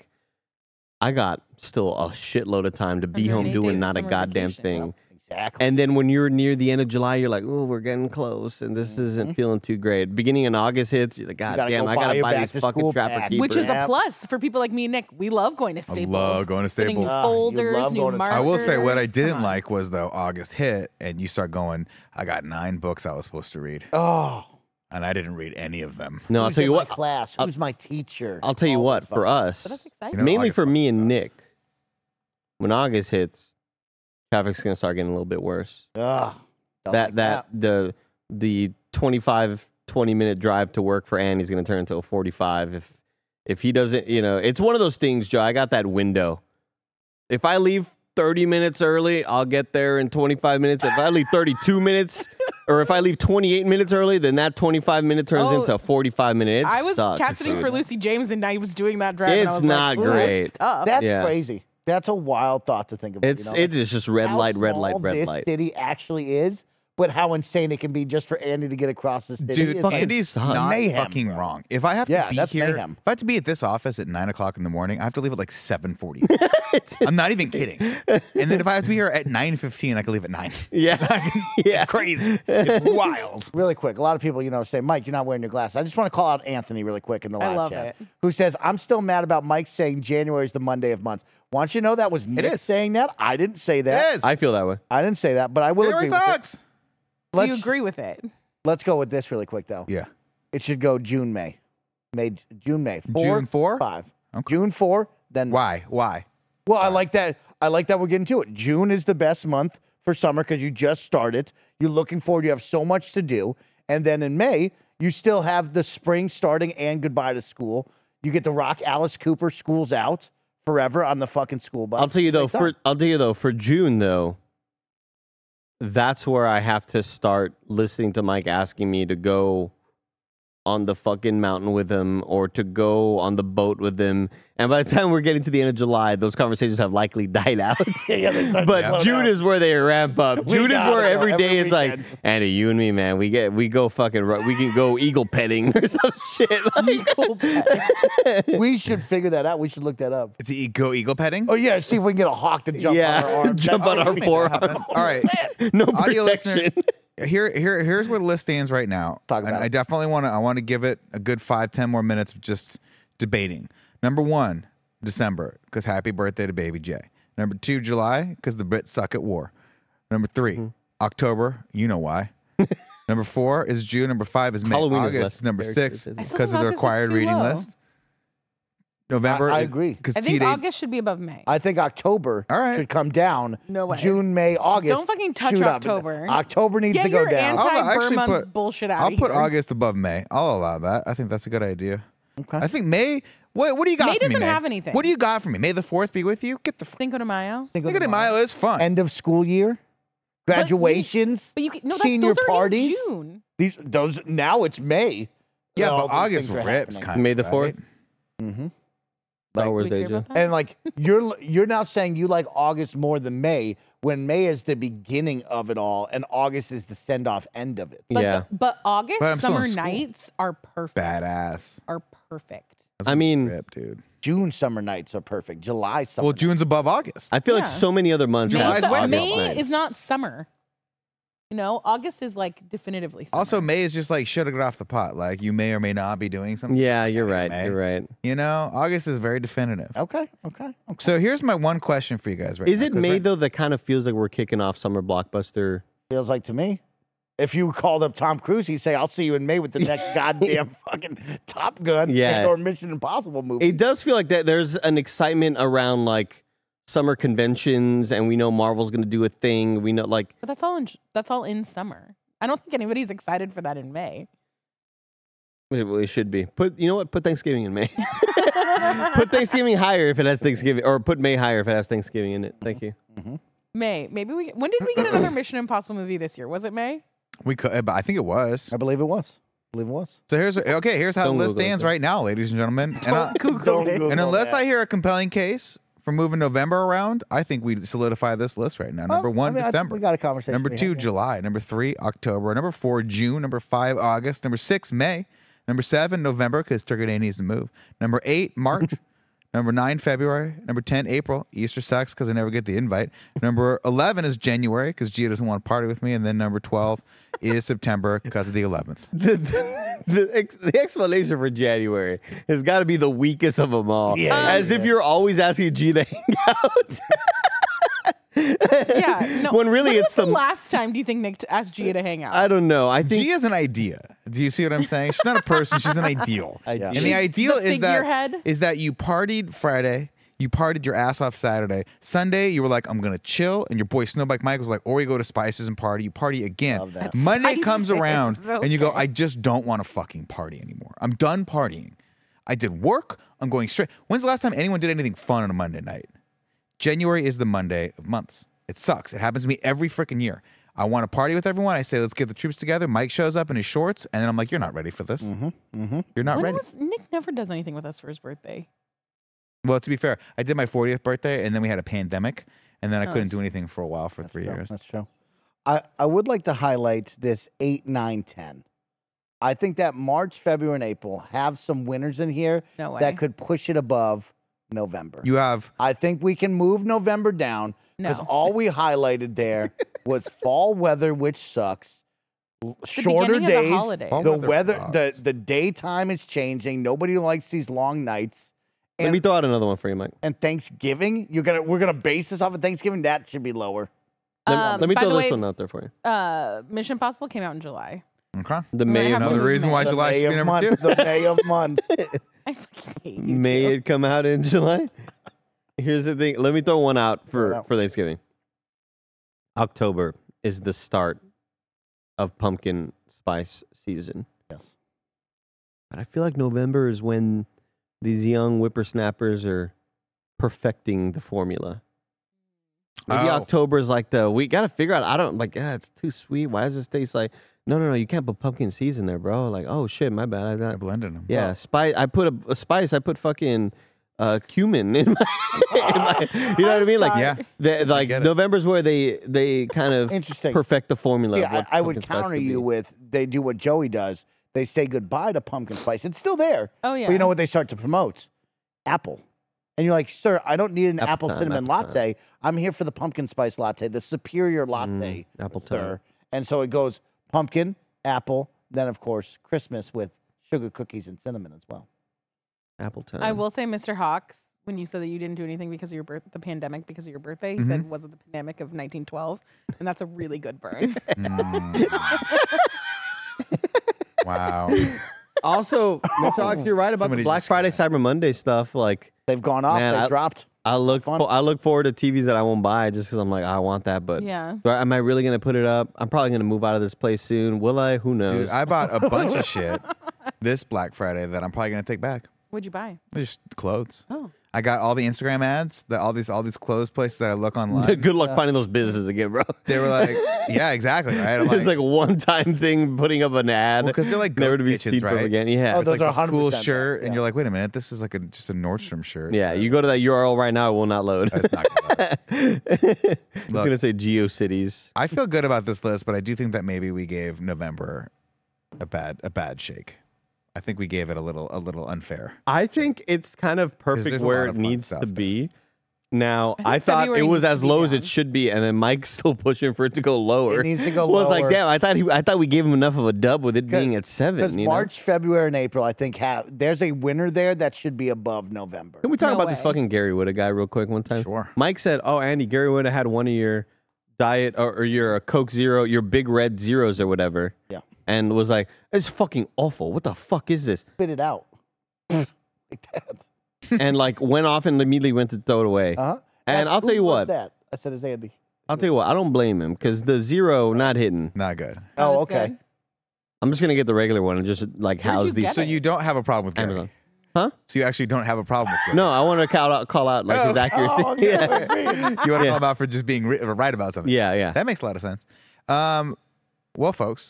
S5: I got still a shitload of time to be
S6: one hundred
S5: home
S6: eight
S5: doing
S6: days of
S5: not a
S6: summer
S5: goddamn
S6: vacation,
S5: thing.
S6: yep.
S3: Exactly.
S5: And then when you're near the end of July, you're like, oh, we're getting close, and this isn't feeling too great. Beginning in August hits, you're like, God
S3: gotta
S5: damn,
S3: go
S5: I
S3: buy
S5: gotta
S3: your
S5: buy
S3: back
S5: these
S3: to
S5: fucking
S3: school
S5: Trapper
S3: pack.
S5: Keepers.
S6: Which is
S3: Yeah.
S6: a plus for people like me and Nick. We love going to
S2: I
S6: Staples.
S2: love going to
S6: Getting new
S2: Staples.
S3: Ah, you
S6: folders,
S3: love
S6: new
S3: going to-
S6: markers.
S2: I will say what I didn't
S6: Come on.
S2: like was though August hit and you start going, I got nine books I was supposed to read
S3: Oh,
S2: and I didn't read any of them.
S5: No, I'll
S3: who's
S5: tell
S3: in
S5: you
S3: my
S5: what.
S3: class?
S5: I'll-
S3: Who's my teacher?
S5: I'll tell you
S3: All
S5: what.
S3: this
S5: For
S3: fucking-
S6: But
S5: us,
S6: that's exciting.
S2: You know,
S5: mainly
S2: August
S5: for me
S2: fucking
S5: and
S2: sucks.
S5: Nick, when August hits, traffic's gonna start getting a little bit worse.
S3: Ugh, don't
S5: that
S3: like
S5: that the the twenty-five, twenty minute drive to work for Andy's gonna turn into a forty-five if if he doesn't, you know, it's one of those things, Joe. I got that window. If I leave thirty minutes early, I'll get there in twenty-five minutes. If I leave thirty-two minutes, or if I leave twenty-eight minutes early, then that twenty-five minute turns
S6: Oh,
S5: into a forty-five minute. It
S6: I was
S5: sucks,
S6: cat sitting for
S5: dude.
S6: Lucy James, and I was doing that drive. and I
S5: It's
S6: was
S5: not
S6: like, "Ooh, that's
S5: great.
S6: tough."
S3: That's
S5: Yeah.
S3: crazy. That's a wild thought to think about.
S5: It's
S3: you know?
S5: it is just red
S3: how
S5: light, red light,
S3: small
S5: red
S3: this
S5: light.
S3: city actually is, but how insane it can be just for Andy to get across the city.
S2: Dude,
S3: is
S5: fucking
S2: Andy's
S5: sucks.
S2: not
S3: mayhem,
S2: fucking
S3: bro.
S2: wrong. If I have
S3: Yeah,
S2: to be
S3: that's
S2: here,
S3: mayhem.
S2: if I have to be at this office at nine o'clock in the morning, I have to leave at like seven forty. I'm not even kidding. And then if I have to be here at nine fifteen, I can leave at nine.
S5: Yeah, yeah,
S2: It's crazy. It's wild.
S3: Really quick, a lot of people, you know, say, Mike, you're not wearing your glasses. I just want to call out Anthony really quick in the
S6: I
S3: live
S6: love
S3: chat,
S6: it.
S3: who says, I'm still mad about Mike saying January is the Monday of months. Want you to know that was Nick
S2: is.
S3: saying that? I didn't say that.
S2: It is.
S5: I feel that way.
S3: I didn't say that, but I will
S2: January
S3: agree with it.
S2: sucks.
S6: Do you
S3: Let's-
S6: agree with it?
S3: Let's go with this really quick, though.
S2: Yeah.
S3: It should go June, May. May, June, May. Four,
S2: June four?
S3: Five.
S2: Okay.
S3: June four, then
S2: Why? Why?
S3: Well, I like that. I like that we're getting to it. June is the best month for summer because you just started. You're looking forward. You have so much to do. And then in May, you still have the spring starting and goodbye to school. You get to rock Alice Cooper School's Out forever on the fucking school bus.
S5: I'll tell you though.
S3: Great time.
S5: For I'll tell you though. For June though, that's where I have to start listening to Mike asking me to go on the fucking mountain with him or to go on the boat with him. And by the time we're getting to the end of July, those conversations have likely died out.
S3: Yeah, they start to
S5: But
S3: slow
S5: June
S3: down.
S5: is where they ramp up.
S3: We
S5: June is
S3: gotta
S5: where
S3: go
S5: every
S3: every
S5: day it's like,
S3: weekend.
S5: Andy, you and me, man, we get we go fucking ru- we can go eagle petting or some shit. Like,
S3: We should figure that out. We should look that up.
S2: It's e- go eagle petting.
S3: Oh yeah, see if we can get a hawk to jump
S5: yeah,
S3: on our arm.
S5: jump
S3: That's
S5: on our
S3: what we
S5: forearm.
S2: All right,
S5: No
S2: audio
S5: protection.
S2: listeners. Here, here, here's where the list stands right now.
S3: Talk
S2: and
S3: about
S2: I
S3: it.
S2: definitely want to. I want to give it a good five, ten more minutes of just debating. Number one, December, because happy birthday to Baby J. Number two, July, because the Brits suck at war. Number three,
S5: Mm-hmm.
S2: October. You know why. Number four is June. Number five is May.
S5: Halloween is
S2: August
S5: less
S2: is number
S5: very
S2: six
S5: good.
S6: I still
S2: because
S6: think
S2: of the
S6: August is
S2: required
S6: too
S2: reading
S6: low.
S2: list. November.
S3: I- I
S2: is-
S3: agree.
S2: Because
S6: I think
S2: teenage.
S6: August should be above May.
S3: I think October
S2: All right.
S3: should come down.
S6: No way.
S3: June, May, August.
S6: Don't fucking touch
S3: shoot up.
S6: October.
S3: October needs
S6: Get
S3: to go
S6: your
S3: down.
S2: I'll actually
S6: anti-Burma
S2: put-
S6: bullshit out
S2: I'll
S6: of
S2: put
S6: here.
S2: August above May. I'll allow that. I think that's a good idea.
S3: Okay.
S2: I think May. What What do you got
S6: May
S2: for me,
S6: doesn't
S2: May?
S6: have anything.
S2: What do you got for me? May the fourth be with you. Get the. F-
S6: Cinco de Mayo.
S3: Cinco
S2: Cinco
S3: de
S2: de Mayo is fun.
S3: End of school year, graduations,
S6: But you can, no, that,
S3: senior
S6: those are
S3: parties.
S6: in June.
S3: These those now it's May.
S2: yeah,
S3: All
S2: but
S3: these
S2: August
S3: things are
S2: rips
S3: happening.
S2: kind of.
S5: May the fourth.
S3: Mm-hmm.
S5: Star Wars
S6: We clear
S5: Day, Joe.
S6: about that?
S3: And like you're you're now saying you like August more than May, when May is the beginning of it all, and August is the send off end of it.
S6: But,
S5: Yeah.
S6: the, but August
S2: But I'm still in
S6: summer
S2: school.
S6: nights are perfect.
S2: Badass.
S6: Are perfect.
S2: That's
S5: I mean,
S2: rip, dude.
S3: June summer nights are perfect. July summer.
S2: Well,
S3: nights.
S2: June's above August.
S5: I feel like
S6: Yeah.
S5: so many other months
S6: May,
S5: have
S2: July's
S6: su-
S2: August
S6: May
S5: nights.
S6: is not summer. You know, August is like definitively summer.
S2: Also, May is just like should have got off the pot. Like you may or may not be doing something.
S5: Yeah, you're right.
S2: May.
S5: You're right.
S2: You know, August is very definitive.
S3: Okay, okay, okay.
S2: So here's my one question for you guys right
S5: Is
S2: now,
S5: it
S2: 'cause
S5: May
S2: right-
S5: though that kind of feels like we're kicking off summer blockbuster?
S3: Feels like to me. If you called up Tom Cruise, he'd say, "I'll see you in May with the next goddamn fucking Top Gun
S5: Yeah.
S3: or Mission Impossible movie."
S5: It does feel like that there's an excitement around like summer conventions, and we know Marvel's going to do a thing. We know like
S6: But that's all in that's all in summer. I don't think anybody's excited for that in May.
S5: it, it should be. Put you know what? Put Thanksgiving in May. Put Thanksgiving higher if it has Thanksgiving, or put May higher if it has Thanksgiving in it. Thank you.
S6: May. Maybe we when did we get another Mission Impossible movie this year? Was it May?
S2: we could? But I think it was.
S3: I believe it was. I believe it was.
S2: So here's okay. Here's how
S5: Don't
S2: the list
S5: Google it,
S2: stands
S5: though.
S2: right now, ladies and gentlemen. And, I-
S3: Don't Google
S2: and unless
S3: that.
S2: I hear a compelling case for moving November around, I think we solidify this list right now. Number
S3: Oh,
S2: one,
S3: I mean, I think
S2: December.
S3: we got a conversation.
S2: Number
S3: we
S2: two,
S3: had, yeah.
S2: July. Number three, October. Number four, June. Number five, August. Number six, May. Number seven, November, because Turkey Day needs to move. Number eight, March. Number nine, February. Number ten, April. Easter sucks because I never get the invite. Number eleven is January because Gia doesn't want to party with me. And then number twelve is September because of the eleventh.
S5: The, the, the, ex, the explanation for January has got to be the weakest of them all.
S3: Yeah,
S5: As
S3: yeah.
S5: if you're always asking G to hang out.
S6: Yeah. No.
S5: When really
S6: when
S5: it's
S6: was the
S5: the-
S6: last time do you think Nick t- asked Gia to hang out?
S5: I don't know. I think
S2: Gia's an idea. Do you see what I'm saying? She's not a person. She's an ideal.
S5: I-
S3: Yeah.
S2: And
S6: She's
S2: the ideal
S6: the
S2: is that
S6: figurehead.
S2: is that you partied Friday, you partied your ass off Saturday. Sunday, you were like, I'm gonna chill, and your boy Snowbike Mike was like, or you go to Spices and party. You party again.
S3: Love that.
S2: Monday comes
S6: Spices,
S2: around, and you go,
S6: okay.
S2: I just don't want to fucking party anymore. I'm done partying. I did work. I'm going straight. When's the last time anyone did anything fun on a Monday night? January is the Monday of months. It sucks. It happens to me every freaking year. I want to party with everyone. I say, let's get the troops together. Mike shows up in his shorts, and then I'm like, you're not ready for this.
S3: Mm-hmm.
S2: You're not
S6: when
S2: ready.
S6: was Nick never does anything with us for his birthday?
S2: Well, to be fair, I did my fortieth birthday, and then we had a pandemic, and then I
S6: Oh,
S2: couldn't
S6: that's
S2: do anything for a while for three
S3: True.
S2: years.
S3: That's true. I, I would like to highlight this eight, nine, ten. I think that March, February, and April have some winners in here
S6: No way.
S3: that could push it above November.
S2: You have
S3: I think we can move November down because
S6: No.
S3: all we highlighted there was fall weather, which sucks. l-
S6: the
S3: Shorter
S6: beginning of the
S3: days.
S6: holidays.
S2: Fall
S3: The
S2: weather
S3: weather, the
S2: sucks.
S3: the daytime is changing. Nobody likes these long nights.
S5: let
S3: And,
S5: me throw out another one for you, Mike.
S3: and Thanksgiving, you're gonna we're gonna base this off of Thanksgiving. That should be lower.
S5: Let,
S6: Um,
S5: let me
S6: by
S5: throw
S6: the
S5: this
S6: way-
S5: one out there for you.
S6: Uh, Mission Impossible came out in July.
S2: okay.
S5: The
S6: We're
S5: May
S6: gonna
S5: of
S6: have
S2: Another
S6: some
S2: reason why
S3: The
S2: July
S3: May
S2: should be
S3: of
S2: number
S3: months.
S2: two.
S3: The May of months.
S6: I fucking hate you.
S5: May
S6: too.
S5: it come out in July? Here's the thing. Let me throw one out
S3: Throw it
S5: for,
S3: out.
S5: for Thanksgiving. October is the start of pumpkin spice season.
S3: Yes.
S5: But I feel like November is when these young whippersnappers are perfecting the formula. Maybe
S2: Oh.
S5: October is like the we got to figure out. I don't like. Yeah, it's too sweet. Why does this taste like? No, no, no. You can't put pumpkin seeds in there, bro. Like, oh shit, my bad. I,
S2: I
S5: got,
S2: blended them.
S5: yeah, spice. I put a, a spice. I put fucking uh, cumin in my, in my. You know what I mean? Like,
S6: sorry.
S2: Yeah.
S5: the, like
S2: get it.
S5: November's where they they kind of
S3: Interesting.
S5: perfect the formula.
S3: See,
S5: of
S3: I,
S5: what
S3: I would
S5: pumpkin spice
S3: counter
S5: could
S3: you
S5: be.
S3: with they do what Joey does. They say goodbye to pumpkin spice. It's still there.
S6: Oh, yeah.
S3: But you know what they start to promote? Apple. And you're like, sir, I don't need an
S5: Apple
S3: apple
S5: time,
S3: cinnamon
S5: apple time.
S3: latte. I'm here for the pumpkin spice latte, the superior latte,
S5: Mm, apple
S3: sir.
S5: time.
S3: And so it goes pumpkin, apple, then of course Christmas with sugar cookies and cinnamon as well.
S5: Apple time.
S6: I will say, Mister Hawks, when you said that you didn't do anything because of your birth, the pandemic because of your birthday, he said, was it the pandemic of nineteen twelve? And that's a really good burn.
S2: Wow.
S5: Also, Mister Ox, you're right about
S2: Somebody
S5: the Black
S2: just-
S5: Friday, Cyber Monday stuff. Like,
S3: They've gone off,
S5: Man,
S3: they've
S5: I-
S3: dropped.
S5: I look,
S3: Fun.
S5: fo- I look forward to T Vs that I won't buy just because I'm like, I want that. But
S6: Yeah.
S5: do I- am I really gonna put it up? I'm probably gonna move out of this place soon. Will I? Who knows?
S2: Dude, I bought a bunch of shit this Black Friday that I'm probably gonna take back.
S6: What'd you buy?
S2: Just clothes.
S6: Oh.
S2: I got all the Instagram ads, that all these all these clothes places that I look online.
S5: Good luck finding those businesses again, bro.
S2: They were like, yeah, exactly, right? I'm
S5: It's like a one-time thing, putting up an ad.
S2: because they're like
S5: never
S2: ghost
S5: to be
S2: kitchens,
S5: seen from
S2: right?
S5: again. Yeah,
S3: Oh,
S2: It's
S3: those
S2: like
S3: are
S2: this cool
S3: one hundred percent
S2: shirt,
S3: that,
S2: and
S3: yeah.
S2: you're like, wait a minute, this is like a just a Nordstrom shirt.
S5: yeah. You go to that U R L right now, it will not load.
S2: It's not gonna load.
S5: It's
S2: Look.
S5: gonna say GeoCities.
S2: I feel good about this list, but I do think that maybe we gave November a bad a bad shake. I think we gave it a little a little unfair.
S5: I think it's kind of perfect
S2: there's a
S5: where
S2: lot
S5: it
S2: of fun
S5: needs
S2: stuff
S5: to
S2: there.
S5: be. Now,
S6: I think
S5: I, thought
S6: February
S5: it was
S6: needs to
S5: as
S6: be
S5: low as
S6: down.
S5: it should be, and then Mike's still pushing for it to go lower.
S3: It needs to go
S5: was like,
S3: lower.
S5: damn, I thought he, I thought we gave him enough of a dub with it being at
S3: Because
S5: seven. You know?
S3: March, February, and April, I think have there's a winner there that should be above November.
S5: Can we talk
S6: No
S5: about this
S6: way.
S5: fucking Gary Whitta guy real quick one time?
S2: Sure.
S5: Mike said, "Oh, Andy, Gary Whitta had one of your diet or, or your Coke Zero, your Big Red Zeros or whatever."
S3: Yeah.
S5: And was like, "It's fucking awful. What the fuck is this?"
S3: Spit it out. like that.
S5: And like went off and immediately went to throw it away.
S3: Uh-huh.
S5: And
S3: Ask
S5: I'll tell
S3: who
S5: you
S3: was
S5: what.
S3: That? I said it's Andy.
S5: I'll tell you what. I don't blame him because the zero not hitting.
S2: Not good.
S6: That
S3: Oh,
S6: was
S3: okay.
S6: good.
S5: I'm just gonna get the regular one and just like
S6: Where'd
S5: house
S6: you
S5: these.
S6: get
S2: So
S6: it?
S2: you don't have a problem with Gary.
S5: Amazon. Huh?
S2: So you actually don't have a problem with Gary.
S5: No, I want to call out, call out like his
S2: Oh,
S5: accuracy.
S3: Oh, okay.
S5: yeah.
S2: You want to
S5: Yeah.
S2: call him out for just being ri- right about something.
S5: yeah, yeah.
S2: That makes a lot of sense. Um, well, folks,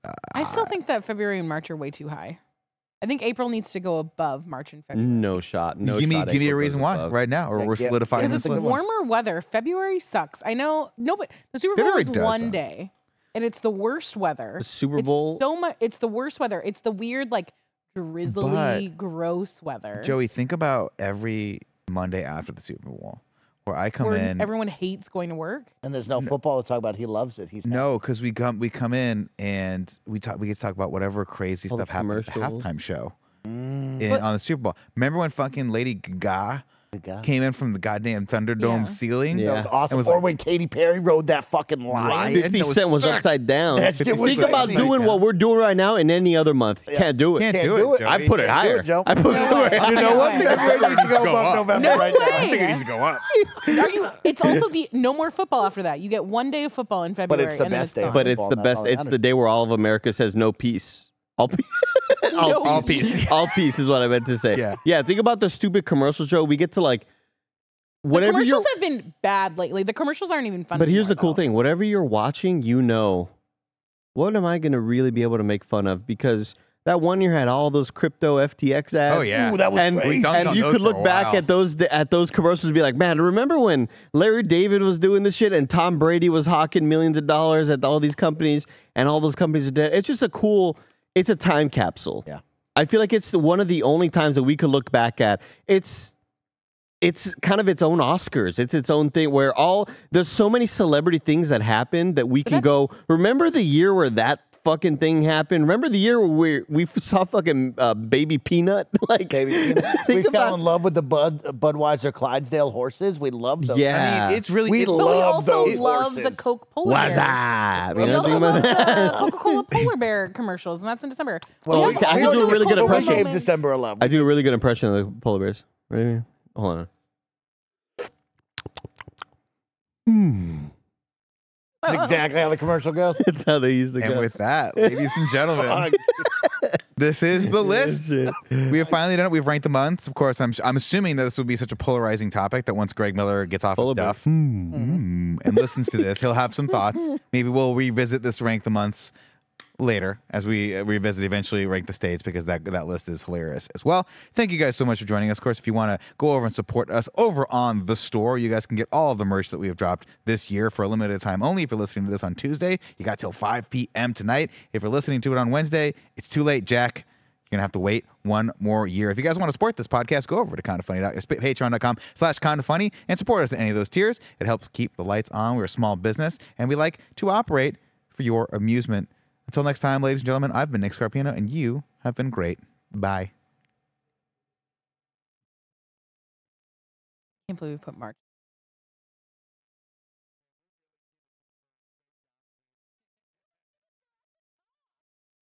S6: I still think that February and March are way too high. I think April needs to go above March and February.
S5: No shot. No
S2: give me
S5: shot
S2: give me a
S5: April
S2: reason
S5: goes
S2: why
S5: above.
S2: right now, or
S3: Yeah,
S2: we're
S3: yeah.
S2: solidifying
S6: Because
S2: this
S6: it's
S2: list.
S6: warmer weather. February sucks. I know. No, but the Super Bowl
S2: February
S6: is
S2: does
S6: one
S2: suck.
S6: day, and it's the worst weather.
S5: The Super
S6: It's
S5: Bowl.
S6: so much. It's the worst weather. It's the weird, like drizzly, gross weather.
S2: Joey, think about every Monday after the Super Bowl, where I come
S6: where
S2: in.
S6: everyone hates going to work.
S3: And there's no, football to talk about. He loves it. He's
S2: No, because we come we come in and we talk we get to talk about whatever crazy
S5: All the
S2: stuff happened at the
S5: commercials.
S2: halftime show in,
S6: But-
S2: on the Super Bowl. Remember when fucking Lady Gaga
S3: the guy.
S2: came in from the goddamn Thunderdome
S6: Yeah.
S2: ceiling?
S5: Yeah.
S3: That was awesome.
S2: It was
S3: or
S2: like-
S3: when Katy Perry rode that fucking line.
S2: Right.
S5: fifty
S2: That was
S5: Cent was
S2: sick.
S5: upside down.
S3: That shit was
S5: Think about
S3: crazy.
S5: doing what we're doing right now in any other month. Can't do it.
S2: Can't,
S3: Can't
S2: do,
S3: do
S2: it.
S3: it.
S2: Joey.
S5: I put it
S3: Can't do
S5: higher.
S3: it, Joe.
S5: I put
S6: No
S5: it
S6: way.
S5: higher.
S3: You know what?
S6: February
S3: February needs to go
S2: Go
S3: above
S2: up.
S3: November
S6: No
S3: right now.
S6: way.
S2: I think it needs to go up.
S6: Are you? It's also the no more football after that. You get one day of football in February,
S3: it's the
S6: and then
S3: best
S6: it's
S3: day.
S6: gone.
S5: But it's
S3: Football,
S5: the
S3: that's
S5: best.
S3: all that
S5: It's the
S3: matters.
S5: day where all of America says no peace. All peace. all,
S6: No
S2: All
S5: peace.
S2: peace.
S5: All peace is what I meant to say.
S2: Yeah.
S5: Yeah. Think about the stupid commercial show. We get to like
S6: the
S5: whatever you're.
S6: commercials have been bad lately. The commercials aren't even fun.
S5: But here's the
S6: anymore,
S5: cool
S6: though.
S5: thing: whatever you're watching, you know, what am I going to really be able to make fun of? Because that one year had all those crypto F T X ads.
S2: Oh yeah.
S3: Ooh, that was
S5: and,
S3: crazy.
S2: dunked
S5: and
S2: on
S5: you
S2: those
S5: could
S2: for a
S5: look back
S2: while.
S5: at those at those commercials and be like, man, remember when Larry David was doing this shit and Tom Brady was hawking millions of dollars at all these companies and all those companies are dead? It's just a cool, it's a time capsule.
S3: Yeah.
S5: I feel like it's one of the only times that we could look back at. It's it's kind of its own Oscars. It's its own thing where all there's so many celebrity things that happen that we can
S6: that's-
S5: go, remember the year where that fucking thing happened? Remember the year where we, we saw fucking uh, Baby Peanut? like
S3: Baby, you know, we
S5: think
S3: fell
S5: about-
S3: in love with the Bud Budweiser Clydesdale horses. We love those.
S5: Yeah.
S2: I mean, it's really
S3: We
S2: it-
S6: But we
S3: love
S6: also
S3: those
S6: love the
S3: horses.
S6: Coke polar
S5: What's
S6: bear.
S5: up? You
S6: We
S5: know,
S6: also
S5: think
S6: love
S5: about that?
S6: the Coca-Cola polar bear commercials, and that's in December.
S3: Well,
S6: We
S3: we,
S6: have
S5: I
S6: all
S5: can
S6: of
S5: do a
S6: these
S5: really good
S6: cultural
S5: impression.
S3: gave
S6: moments.
S3: December eleventh.
S5: I do a really good impression of the polar bears. Right here. Hold on. Hmm.
S3: That's exactly how the commercial goes.
S5: That's how they used to
S2: And
S5: go.
S2: with that, ladies and gentlemen, This is the list.
S5: This is it.
S2: We have finally done it. We've ranked the months. Of course, I'm I'm assuming that this will be such a polarizing topic that once Greg Miller gets off his
S5: Full of
S2: duff
S5: Hmm.
S2: mm, and listens to this, he'll have some thoughts. Maybe we'll revisit this rank the months later as we uh, revisit eventually rank the states, because that that list is hilarious as well. Thank you guys so much for joining us. Of course, if you want to go over and support us over on the store, you guys can get all of the merch that we have dropped this year for a limited time only. If you're listening to this on Tuesday, you got till five p.m. tonight. If you're listening to it on Wednesday, it's too late, Jack. You're gonna have to wait one more year. If you guys want to support this podcast, go over to kind of funny patreon.com slash kind of funny and support us at any of those tiers. It helps keep the lights on. We're a small business and we like to operate for your amusement. Until next time, ladies and gentlemen, I've been Nick Scarpino and you have been great. Bye.
S6: Can't believe we put March.